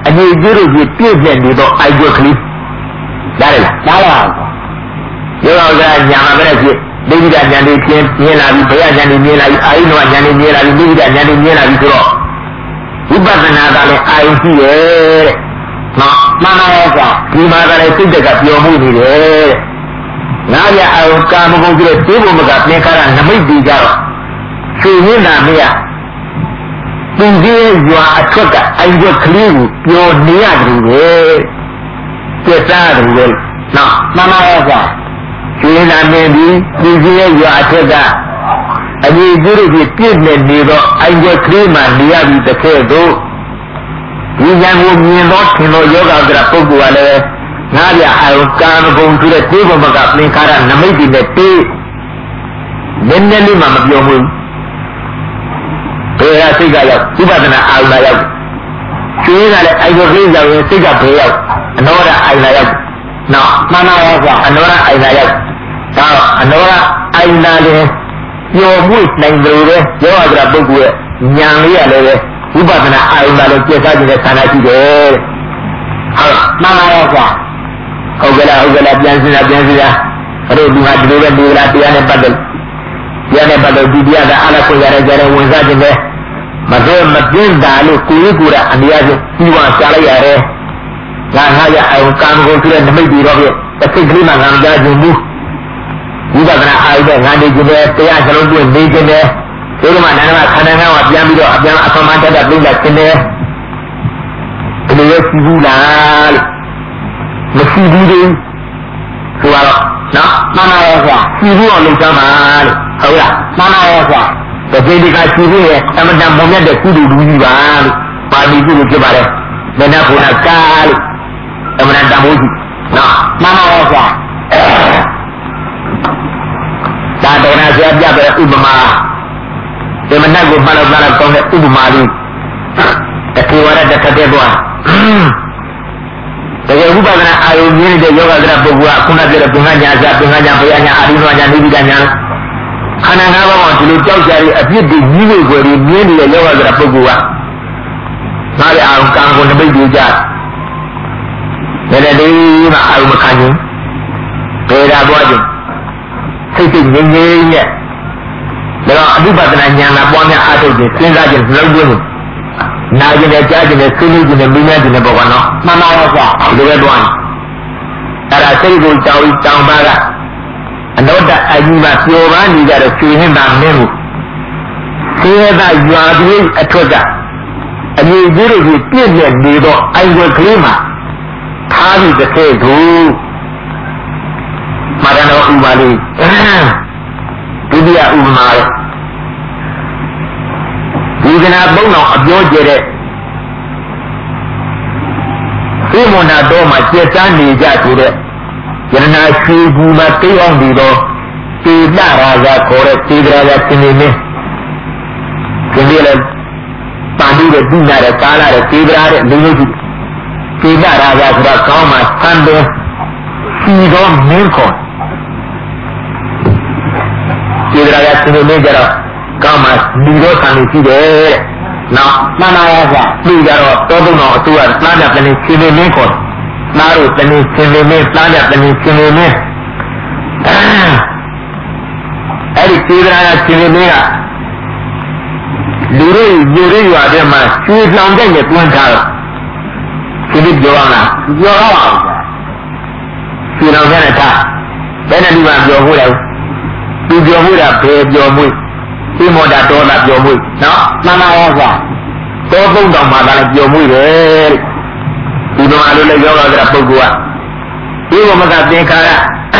အနေကျိုးတို့ပြည့်ပြည့်နေတော့အိုက်ွက်ကလေးဒါရလားဒါလားယောဂကညာမှာပဲဖြစ်ဒိဋ္ဌိကဉာဏ်တွေပြင်းပြင်းလာပြီဘုရားဉာဏ်တွေမြင်လာပြီအာယုနောဉာဏ်တွေမြင်လာပြီဒိဋ္ဌိကဉာဏ်တွေမြင်လာပြီဆိုတော့ဝိပဿနာကလည်းအာယုရှိရဲ့နော်မှန်ပါရဲ့ကွာဒီမှာကလည်းစိတ်တက်ကပျော်မှုနေတယ်ငါးရအာယုကာမဂုဏ်ဆိုတဲ့သေဘုံမကသင်္ခါရနမိတ်တွေကြတော့ရှင်ရင်းနာမရသူကြီးရွာအထွက်ကအိုင်ွက်ကလေးကိုပျော်နေရတယ်ပဲပြတ်သားတယ်ပဲနော်မှန်ပါရဲ့ကွာရှင်နာမင်းဒီသူကြီးရဲ့ရွာအထက်ကအညီကျိုးတို့ပြည့်နေနေတော့အိုင်ွက်ကလေးမှနေရပြီတစ်ခဲတို့ဒီဉာဏ်ကိုမြင်တော့ထင်လို့ယောဂကပုဂ္ဂိုလ်ကလည်းငါးပြအာယုကာမဂုဏ်ဆိုတဲ့သေဘုံမကသင်္ခါရနမိတ်တွေနဲ့တေးနည်းနည်းလေးမှမပြောဘူးဘယ်ဟာစိတ်ကရောက်ဥပဒနာအာယုလာရောက်ရှင်ကလည်းအိုင်ွက်ကလေးရောက်ရင်စိတ်ကဘယ်ရောက်အနောဒအာယုလာရောက်နော်မှန်ပါရဲ့ကွာအနောဒအာယုလာရောက်ဒါအနောဒအာယုလာလည်းပျော်မှုနိုင်တယ်ပဲယောဂကပုဂ္ဂိုလ်ရဲ့ဉာဏ်လေးရလည်းဝိပဿနာအာယုလာလည်းပြည့်စုံနေတဲ့ဌာနရှိတယ်ဟုတ်မှန်ပါရဲ့ကွာဟုတ်ကဲ့လားဟုတ်ကဲ့လားပြန်စရာပြန်စရာအဲ့ဒီဒီမှာဒီလိုပဲဒီလားတရားနဲ့ပတ်သက်တရားနဲ့ပတ်သက်ဒီတရားကအလားကိုရတဲ့ကြတဲ့ဝင်စားခြင်းပဲမတော့မပြင်းတာလို့ကိုယ်ကိုယ်ကအမြဲတမ်းပြီးဝရှာလိုက်ရတယ်ငါငါရအာယုကာမဂုဏ်ဆိုတဲ့နမိတ်တွေတော့ပြတစ်စိတ်ကလေးမှငါမကြားခြင်းဘူးဝိပဿနာအာယုပဲငါနေခြင်းပဲတရားစလုံးပြည့်နေခြင်းပဲဒီလိုမှနာနာခန္ဓာငါးပါးပြန်ပြီးတော့အပြန်အဖမတတ်တတ်ပြိလိုက်ခြင်းပဲဒီလိုရရှိဘူးလားလို့မရှိဘူးလေဆိုတော့နော်မှန်ပါရဲ့ကွာရှိဘူးအောင်လုပ်ကြမှာလို့ဟုတ်လားမှန်ပါရဲ့ကွာတကယ်ဒီကရှိဘူးရဲ့အမတန်ပုံမြတ်တဲ့ကုသိုလ်လူကြီးပါလို့ပါဠိကုလို့ဖြစ်ပါတယ်မနဘုရားကာလို့အမတန်တမိုးကြီးနော်မှန်ပါရဲ့ကွာဒါတော်နာဆရာပြတဲ့ဥပမာဒီမနက်ကိုမှတ်လို့မှတ်လို့ကောင်းတဲ့ဥပမာလေးတခေဝရတခတဲ့ကွာတကယ်ဥပဒနာအာယုမြင်တဲ့ယောဂကရပုဂ္ဂိုလ်ကခုနပြောတဲ့ပင်ကညာစာပင်ကညာဘုရားညာအာရိနောညာနိဗ္ဗာန်ညာခန္ဓာငါးပါးမှာဒီလိုကြောက်ကြရအပြစ်တွေကြီးလို့ကိုယ်ဒီမြင်နေတဲ့ယောဂကရပုဂ္ဂိုလ်ကငါရဲ့အာယုကံကိုနမိတ်တွေကြတယ်တဲ့ဒီမှာအာယုမခံခြင်းဒေတာသွားခြင်းစိတ်စိတ်ငြိမ်ငြိမ်နဲ့ဒါတော့အဓိပဒနာညာနာပွားများအားထုတ်ခြင်းစဉ်းစားခြင်းလုံးဝနာကျင်တဲ့ကြားကျင်တဲ့ဆွေးနွေးကျင်တဲ့မိများကျင်တဲ့ဘောကနော်မှန်ပါရဲ့ကွာဒီလိုပဲတွားအဲ့ဒါစိတ်ကိုတောင်းတောင်းပါကအနောတအကြီးမှာပျော်ပါနေကြတဲ့ကျွေးဟင်းတာမင်းကိုသေရတာရွာပြည်အထွတ်ကအမြင့်ကြီးတို့ပြည့်ပြည့်နေတော့အိုင်ွက်ကလေးမှာထားပြီးတစ်ခဲသူမာရဏဥပါလေးဒုတိယဥပမာဝေဒနာပုံတော်အပြောကျတဲ့သိမနာတော်မှာကျက်စားနေကြဆိုတဲ့ယရနာရှိဘူးမှာသိအောင်ပြီးတော့သေတရာဇာခေါ်တဲ့သေဒရာဇာသင်နေမင်းဒီလိုလေပါဠိရဲ့ဒီနာတဲ့ကာလာတဲ့သေဒရာတဲ့လူမျိုးကြီးသေတရာဇာဆိုတာကောင်းမှဆန်းတယ်ရှိတော်မင်းခေါ်သေဒရာဇာသင်နေမင်းကြတော့ကောင်းမှလူတော်ဆန်းနေရှိတယ်နော်မှန်ပါရဲ့ကွာပြီးကြတော့တောသုံးတော်အတူကသမ်းတဲ့တနည်းရှင်နေမင်းခေါ်သားတို့တနည်းရှင်နေမင်းသမ်းတဲ့တနည်းရှင်နေမင်းအဲ့ဒီသေဒရာဇာရှင်နေမင်းကလူတွေလူတွေရွာထဲမှာရွှေလောင်တဲ့နဲ့တွန်းထားတော့ဒီလိုပြောရလားပြောရပါဘူးရွှေလောင်တဲ့နဲ့ထားဘယ်နဲ့ဒီမှာပြောဖို့လဲသူပြောမှုတာဘယ်ပြောမှုဒီမော်တာတော်တာပြောမှုနော်မှန်ပါရဲ့ကွာတောသုံးတော်မှာလည်းပြောမှုတယ်ဒီမှာလို့လည်းယောဂကပုဂ္ဂိုလ်ကဒီဘုမကသင်္ခါရ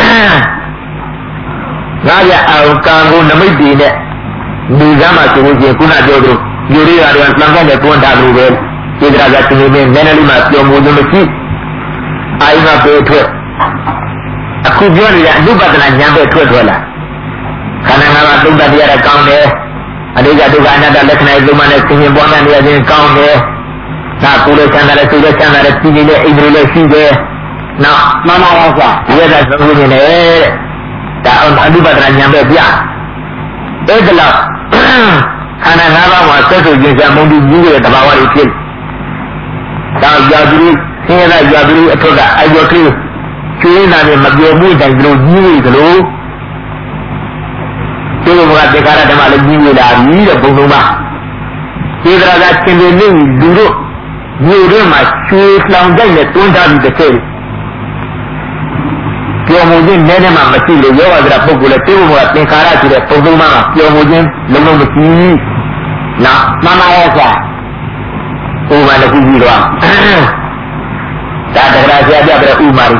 ငါရအောင်ကံကိုနမိတ်တည်နဲ့ဒီကမှဆိုလို့ရှိရင်ခုနပြောသလိုယူရိယာတွေကသံဃာနဲ့တွန်းထားလို့ပဲသေဒရာကသင်နေမင်းနည်းနည်းလေးမှပြောမှုလို့မရှိအာယုကပြေထွက်အခုပြောနေတဲ့အနုပဒနာဉာဏ်ပဲထွက်ထွက်လာခန္ဓာငါးပါးသုံးတတ်တရားကောင်းတယ်အနိစ္စဒုက္ခအနတ္တလက္ခဏာသုံးပါးနဲ့သင်ရင်ပွားများနေရခြင်းကောင်းတယ်ဒါကိုယ်လည်းချမ်းသာတယ်စိတ်လည်းချမ်းသာတယ်ပြည်နေတဲ့အိမ်တွေလည်းရှိတယ်နော်မှန်ပါပါကွာဒီကသုံးခုနေတယ်ဒါအနုပဒနာဉာဏ်ပဲပြအဲ့ဒါလောက်ခန္ဓာငါးပါးမှာဆက်သွယ်ခြင်းစံမုံတူကြီးရဲ့တဘာဝတွေဖြစ်ဒါရာသူဆင်းရဲရာသူအထွတ်ကအယောကလေးကျွေးလာတဲ့မပြောမှုတိုင်လို့ကြီးနေသလိုဒီလိုကတေခါရဓမ္မလည်းကြီးနေလာပြီတဲ့ဘုံလုံးပါဒီကရာကရှင်တွေနေလူတို့မြို့ထဲမှာကျွေးလောင်တိုက်နဲ့တွန်းထားပြီးတစ်ချက်ပြောမှုချင်းနည်းနည်းမှမရှိလို့ယောဂသရပုဂ္ဂိုလ်လည်းတေဘုံကသင်္ခါရရှိတဲ့ဘုံလုံးပါပြောမှုချင်းလုံးလုံးမရှိနော်မမရဲ့ဆရာဥပမာတစ်ခုကြည့်တော့ဒါတက္ကရာဆရာပြတဲ့ဥမာရီ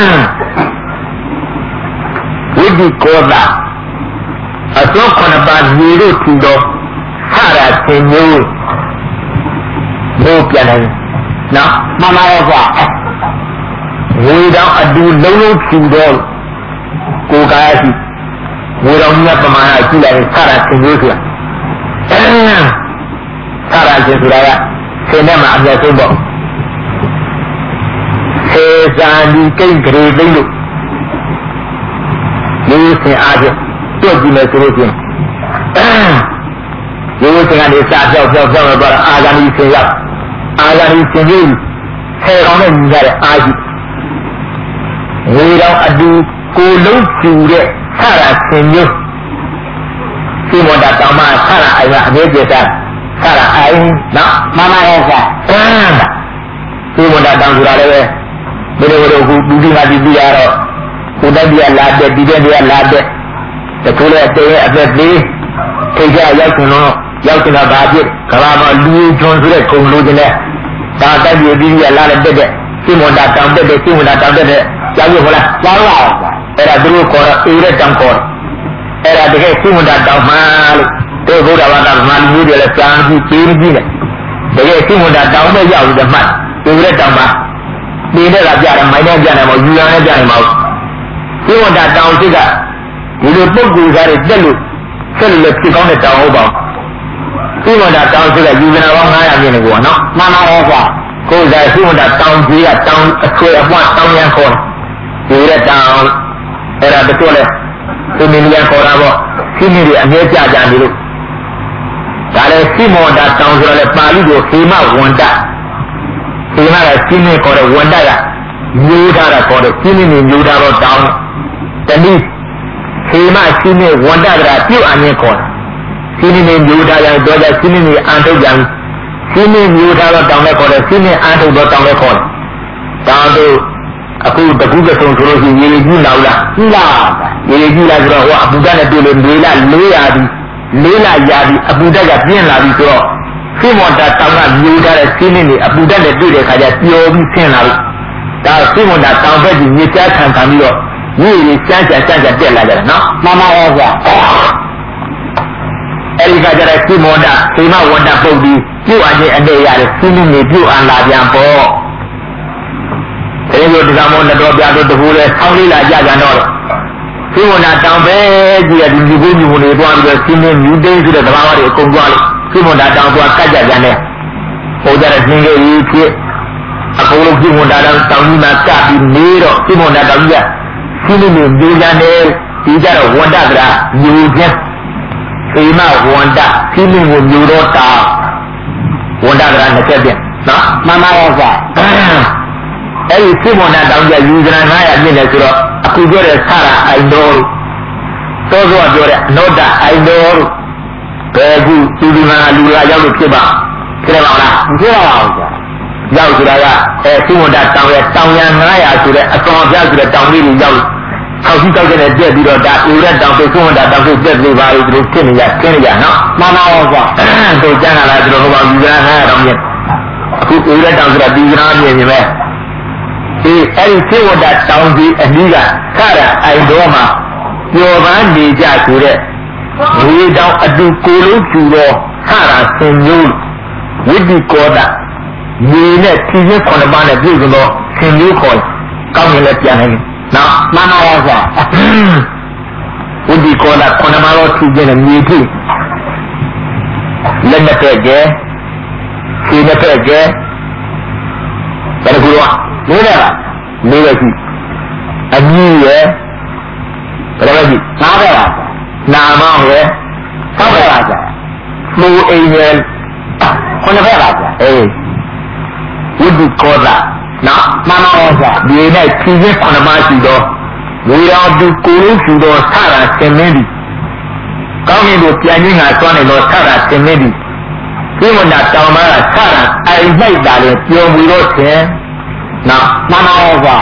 ဝိတိကောတာအသောခဏပါညီတို့ထူတော့ဆရာသင်မျိုးမိုးပြန်တယ်နော်မမရဲ့ဆရာဝေတော်အတူလုံးလုံးထူတော့ကိုယ်ကာယရှိဝေတော်မြတ်ပမာဏကြည့်လိုက်ဆရာသင်မျိုးဆိုတာဆရာသင်ဆိုတာကဆင်းထဲမှာအမြတ်ဆုံးပေါ့ဆေဇာဒီကိတ်ကလေးသိလို့လူစင်အားဖြင့်တွက်ကြည့်မယ်ဆိုလို့ချင်းလူစင်ကနေစားပြောက်ပြောက်ပြောက်တော့အာဂာနီဆင်ရောက်အာဂာနီဆင်ကြီးဆယ်ကောင်နဲ့ညီရတဲ့အာကြီးဝေတော်အတူကိုလုံးကျူတဲ့ဆရာဆင်မျိုးစီမောတာတောင်မှဆရာအိုင်ကအမြဲကျစားဆရာအိုင်နော်မမရဲ့ဆရာစီမောတာတောင်ဆိုတာလည်းဘယ်လိုလိုခုဒုတိယတိတိရတော့ကိုတက်ပြလာတဲ့ဒီတဲ့တရားလာတဲ့တခုလည်းတည်းရဲ့အသက်သေးထိတ်ကြရောက်ရှင်တော့ရောက်ရှင်တော့ဗာဖြစ်ကဘာမလူကျွန်းဆိုတဲ့ခုံလိုချင်တဲ့ဒါတက်ပြပြီးရလာတဲ့တဲ့စီမောတာတောင်တဲ့စီမောတာတောင်တဲ့ရောက်ရဟုတ်လားရောက်ပါဘူးအဲ့ဒါသူတို့ခေါ်တော့အေးတဲ့တောင်ခေါ်အဲ့ဒါတကယ်စီမောတာတောင်မှလို့တို့ဘုရားဘာသာမှလူတွေလည်းစာကြည့်ပေးကြည့်တယ်တကယ်စီမောတာတောင်ပဲရောက်ပြီးမှအေးတဲ့တောင်မှာဒီတဲ့ကပြတယ်မိုင်းနဲ့ပြတယ်မဟုတ်ယူရနဲ့ပြတယ်မဟုတ်ဒီဝတ္တတောင်စိတ်ကဒီလိုပုဂ္ဂိုလ်သားတွေတက်လို့ဆက်လို့ဖြစ်ကောင်းတဲ့တောင်ဟုတ်ပါဘူးဒီဝတ္တတောင်စိတ်ကယူနာပေါင်းငါးရာမြင့်နေကောနော်မှန်ပါရဲ့ကွာကိုယ်စားဒီဝတ္တတောင်ကြီးကတောင်အဆွေအပွားတောင်ရန်ခေါ်တယ်ဒီတဲ့တောင်အဲ့ဒါတချို့လဲဒီမီလီယံခေါ်တာပေါ့စီမီတွေအမြဲကြကြနေလို့ဒါလည်းစီမောတာတောင်ဆိုတော့လေပါဠိကိုခေမဝန္တဒီမှာကစီမင်းခေါ်တဲ့ဝန္တကမျိုးထားတာခေါ်တဲ့စီမင်းနေမျိုးထားတော့တောင်းတနည်းခေမစီမင်းဝန္တကရာပြုတ်အမြင်ခေါ်တယ်စီမင်းနေမျိုးထားရင်တော့ကြစီမင်းနေအန်ထုတ်ကြစီမင်းမျိုးထားတော့တောင်းလဲခေါ်တယ်စီမင်းအန်ထုတ်တော့တောင်းလဲခေါ်တယ်တောင်းတို့အခုတကူကဆုံဆိုလို့ရှိရင်ရေကြီးလာလားကြီးလာရေကြီးလာဆိုတော့ဟိုအပူဓာတ်နဲ့တွေ့လို့လေးလလေးရာဒီလေးလရာဒီအပူဓာတ်ကပြင်းလာပြီဆိုတော့စီမောတာတောင်ကမြူထားတဲ့စီးနှင်းတွေအပူဓာတ်နဲ့တွေ့တဲ့ခါကျပျော်ပြီးဆင်းလာလို့ဒါစီမောတာတောင်ဘက်ကြီးမြေချခံခံပြီးတော့မြေကြီးစမ်းစမ်းစမ်းစမ်းတက်လာကြတယ်နော်မှန်ပါရဲ့ဗျာအဲဒီကကြတဲ့စီမောတာစီမဝန္တပုတ်ပြီးပြုတ်အချင်းအနေရတဲ့စီးနှင်းတွေပြုတ်အန်လာပြန်ပေါ့အဲဒီလိုဒီကမောနဲ့တော့ပြတော့တကူလဲဆောင်းလေးလာကြကြတော့စီမောတာတောင်ပဲကြီးကဒီမြူကိုမြူနေသွားပြီးတော့စီးနှင်းမြူသိမ်းဆိုတဲ့သဘာဝတွေအကုန်သွားလို့စီမွန်တာတောင်သွားကတ်ကြကြနဲ့ဟိုကြတဲ့နှင်းလေးကြီးဖြစ်အကုန်လုံးစီမွန်တာတောင်တောင်ကြီးမှာကပ်ပြီးနေတော့စီမွန်တာတောင်ကြီးကစီးနေနေကြကြနဲ့ဒီကြတော့ဝန္တကရာမြူပြန်စေမဝန္တစီးနေကိုမြူတော့တာဝန္တကရာနှစ်ချက်ပြန်နော်မှန်ပါရဲ့ကွာအဲ့ဒီစီမွန်တာတောင်ကြီးယူဇရာငါးရာပြည့်တယ်ဆိုတော့အခုပြောတဲ့ဆရာအိုင်တော်တို့သောသောပြောတဲ့အနောဒအိုင်တော်ဘယ်ခုသူဒီမှာလူလာရောက်လို့ဖြစ်ပါဖြစ်ရပါလားမဖြစ်ပါဘူးကြာရောက်ဆိုတာကအဲသုဝန္တတောင်ရဲ့တောင်ရငါးရာဆိုတဲ့အကောင်ပြဆိုတဲ့တောင်လေးတွေရောက်ထောက်စီတောက်တဲ့တက်ပြီးတော့ဒါဥရတောင်ပြေသုဝန္တတောင်ပြေတက်ပြီးပါလို့သူတို့ဖြစ်နေရခင်းနေရနော်မှန်ပါပါကွာတို့ကျန်လာတာသူတို့ဟိုကောင်ယူရငါးရာတောင်မြင်အခုဥရတောင်ဆိုတာဒီကနာမြင်မြင်ပဲဒီအဲဒီသုဝန္တတောင်ကြီးအနည်းကခရအိုင်တော်မှာပျော်ပန်းနေကြဆိုတဲ့ဝေတောင်အတူကိုလုံးကျူတော့ဆရာဆင်မျိုးဝိတိကောတာမြေနဲ့ဖြည်းဖြည်းခုနှစ်ပါးနဲ့ပြည့်စုံတော့ဆင်မျိုးခေါ်ကောင်းရင်လည်းပြန်နိုင်တယ်နော်မှန်ပါရဲ့ကွာဝိတိကောတာခုနှစ်ပါးတော့ဖြည်းဖြည်းနဲ့မြေဖြည့်လက်နဲ့တဲ့ကျဲခြေနဲ့တဲ့ကျဲဘယ်လိုလဲလေးတယ်လားလေးပဲရှိအကြီးရဲ့ဘယ်လိုလဲရှိငါးပဲလားနာမောင်းရဲ့ဆောက်ပဲလားကြာလူအိမ်ရဲ့ခုနှစ်ပဲလားကြာအေးဝိတုကောတာနော်မှန်ပါရဲ့ဗျာဒီနဲ့ဖြည့်ချင်းခုနမရှိတော့ဝေရောသူကိုလို့ရှိတော့ဆရာဆင်မင်းဒီကောင်းကင်ကိုပြန်ချင်းကသွားနေတော့ဆရာဆင်မင်းဒီဒီမနာတောင်မကဆရာအိမ်လိုက်တာလေပျော်မူတော့ဆင်နော်မှန်ပါရဲ့ဗျာ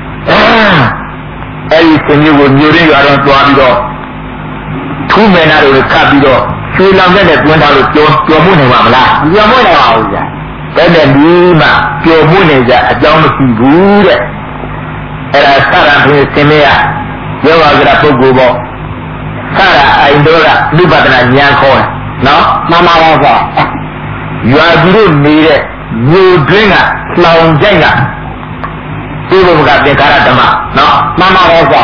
အဲဒီဆင်မျိုးကိုမျိုးရင်းရွာတော့တွားပြီးတော့ထူးမယ်နာတွေခတ်ပြီးတော့ရွှေလောင်တဲ့တွန်းထားလို့ပျော်ပျော်မှုနေပါမလားပျော်မှုနေပါဘူးဗျာတဲ့တဲ့ဒီမှာပျော်မှုနေကြအကြောင်းမရှိဘူးတဲ့အဲ့ဒါဆရာဘုရင်ဆင်မရယောဂကရပုဂ္ဂိုလ်ပေါ့ဆရာအိမ်တော်ကလူပဒနာဉာဏ်ခေါ်တယ်နော်မှန်ပါပါဗျာရွာကြီးတို့နေတဲ့မြို့တွင်းကလောင်ကြိုက်ကဒီဘုရားသင်္ကာရဓမ္မနော်မှန်ပါပါဗျာ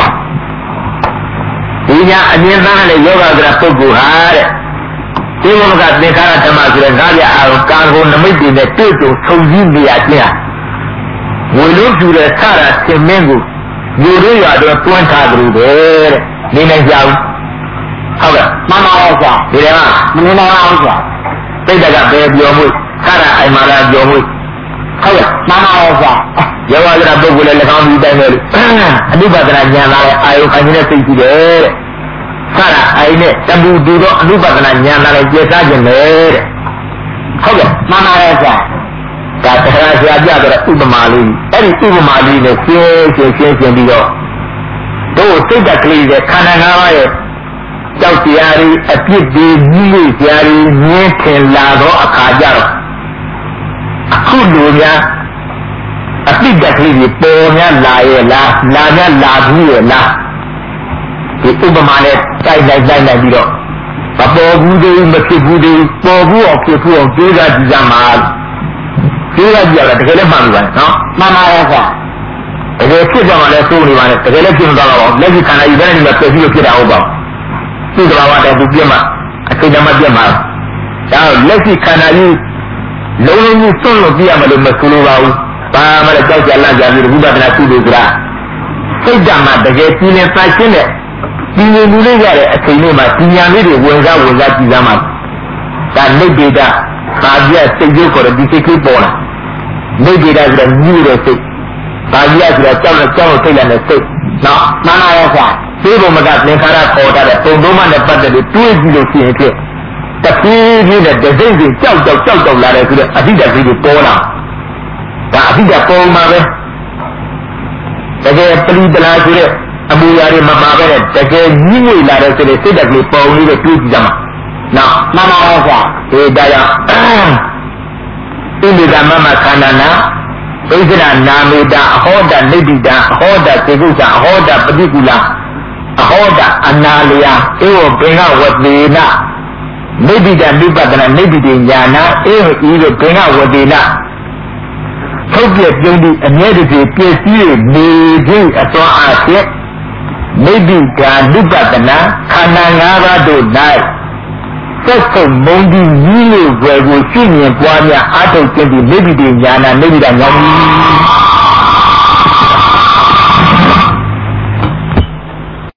ဒီညာအမြင်သားနဲ့ယောဂကရပုဂ္ဂိုလ်ဟာတဲ့ဒီဘုရားသင်္ကာရဓမ္မဆိုတဲ့ငါးပြအာရုံကာကိုနမိတ်တွေနဲ့တွေ့ကြုံဆုံစည်းနေရခြင်းဝေလို့ပြတဲ့ဆရာဆင်မင်းကိုမြို့ရရွာတော့တွန်းထားကြလို့ပဲတဲ့နေနိုင်ကြဘူးဟုတ်ကဲ့မှန်ပါပါဗျာဒီထဲမှာမနေနိုင်ပါဘူးဗျာသိတဲ့ကဘယ်ပြောမှုဆရာအိမ်မာလာပြောမှုဟုတ်ကဲ့မှန်ပါပါဗျာယောဂကရပုဂ္ဂိုလ်လည်း၎င်းဒီတိုင်းပဲလို့အနုပါဒနာဉာဏ်လာတဲ့အာယုခံနေတဲ့စိတ်ရှိတယ်တဲ့ဆရာအိမ်နဲ့တပူတူတော့အနုပါဒနာဉာဏ်လာတဲ့ကျေစားခြင်းပဲတဲ့ဟုတ်ကဲ့မှန်ပါပါဗျာဒါတရားဆရာပြတဲ့ဥပမာလေးအဲ့ဒီဥပမာလေးနဲ့ရှင်းရှင်းရှင်းရှင်းပြီးတော့တို့စိတ်တက်ကလေးရဲ့ခန္ဓာငါးပါးရဲ့ကြောက်တရားတွေအပြစ်တွေကြီးလေးတရားတွေမြင်ထင်လာတော့အခါကြတော့အခုလိုများအပြစ်တက်ကလေးတွေပေါ်များလာရဲ့လားလာများလာဘူးရဲ့လားဒီဥပမာနဲ့တိုက်တိုက်တိုက်လိုက်ပြီးတော့မပေါ်ဘူးသေးဘူးမဖြစ်ဘူးသေးဘူးပေါ်ဘူးအောင်ဖြစ်ဘူးအောင်တွေးကြကြည့်ကြမှာဒီကကြည့်ရတာတကယ်လည်းမှန်ပြီပါနော်မှန်ပါရဲ့ကွာတကယ်ဖြစ်ကြမှာလည်းစိုးနေပါနဲ့တကယ်လည်းဖြစ်မသွားတော့ဘူးလက်ရှိခန္ဓာကြီးဘယ်နဲ့ဒီမှာပြည့်စုံဖြစ်တာဟုတ်ပါဘူးသူ့ကဘာတဲ့သူပြည့်မှာအချိန်တည်းမှပြည့်မှာဒါလက်ရှိခန္ဓာကြီးလုံးလုံးကြီးစွန့်လို့ပြရမလို့မဆိုလိုပါဘူးဘာမှလည်းကြောက်ကြလန့်ကြပြီးဘုရားတရားကုသိုလ်ဆိုတာစိတ်ဓာတ်မှာတကယ်ပြင်းနေပတ်ရှင်းတဲ့ဒီလိုလူလေးရတဲ့အချိန်လေးမှာဒီညာလေးတွေဝင်စားဝင်စားကြည့်စမ်းပါဒါနိဗ္ဗေဒဘာကြီးကစိတ်ကြိုးခေါ်တဲ့ဒီစိတ်ကြီးပေါ်လာနိဗ္ဗေဒဆိုတဲ့ညူတဲ့စိတ်ဘာကြီးကဆိုတော့ကြောက်တဲ့ကြောက်တဲ့စိတ်လည်းနဲ့စိတ်နော်မှန်ပါရဲ့ကွာဒီဘုံမကသင်္ခါရပေါ်တာတဲ့ပုံသုံးမှနဲ့ပတ်သက်ပြီးတွေးကြည့်လို့ရှိရင်ဖြစ်တဖြည်းဖြည်းနဲ့တစိမ့်စီကြောက်ကြောက်ကြောက်ကြောက်လာတယ်ဆိုတော့အဋ္ဌိတကြီးပေါ်လာဒါအဋ္ဌိတပေါ်မှာပဲတကယ်ပရိပလာဆိုတဲ့အမူအရာတွေမပါပဲတကယ်ညှိငွေလာတဲ့ဆိုတဲ့စိတ်တက်ကလေးပေါ်လေးတွေတွေးကြည့်ကြမှာနော်မှန်ပါရဲ့ကွာဒီတရားဣမိဓမ္မမခန္ဓာနာဣဇရနာမေတာအဟောတနိဗ္ဗိတံအဟောတစေကုသအဟောတပฏิကူလအဟောတအနာလယဧဝဘေငဝတေနနိဗ္ဗိတံနိပတနာနိဗ္ဗိတေညာနာဧဝဤတို့ဘေငဝတေနထုတ်ပြပြုံးသည့်အမြဲတည်းပြည့်စည်နေခြင်းအစွမ်းအားဖြင့်နိဗ္ဗိတံနိပတနာခန္ဓာ၅ပါးတို့၌သက်ဆုံးမုံဒီကြီးလို့ွယ်ကိုရှင်းမြင်ပွားများအားထုတ်ခြင်းဒီနိဗ္ဗိတေညာနာနိဗ္ဗိတဉာဏ်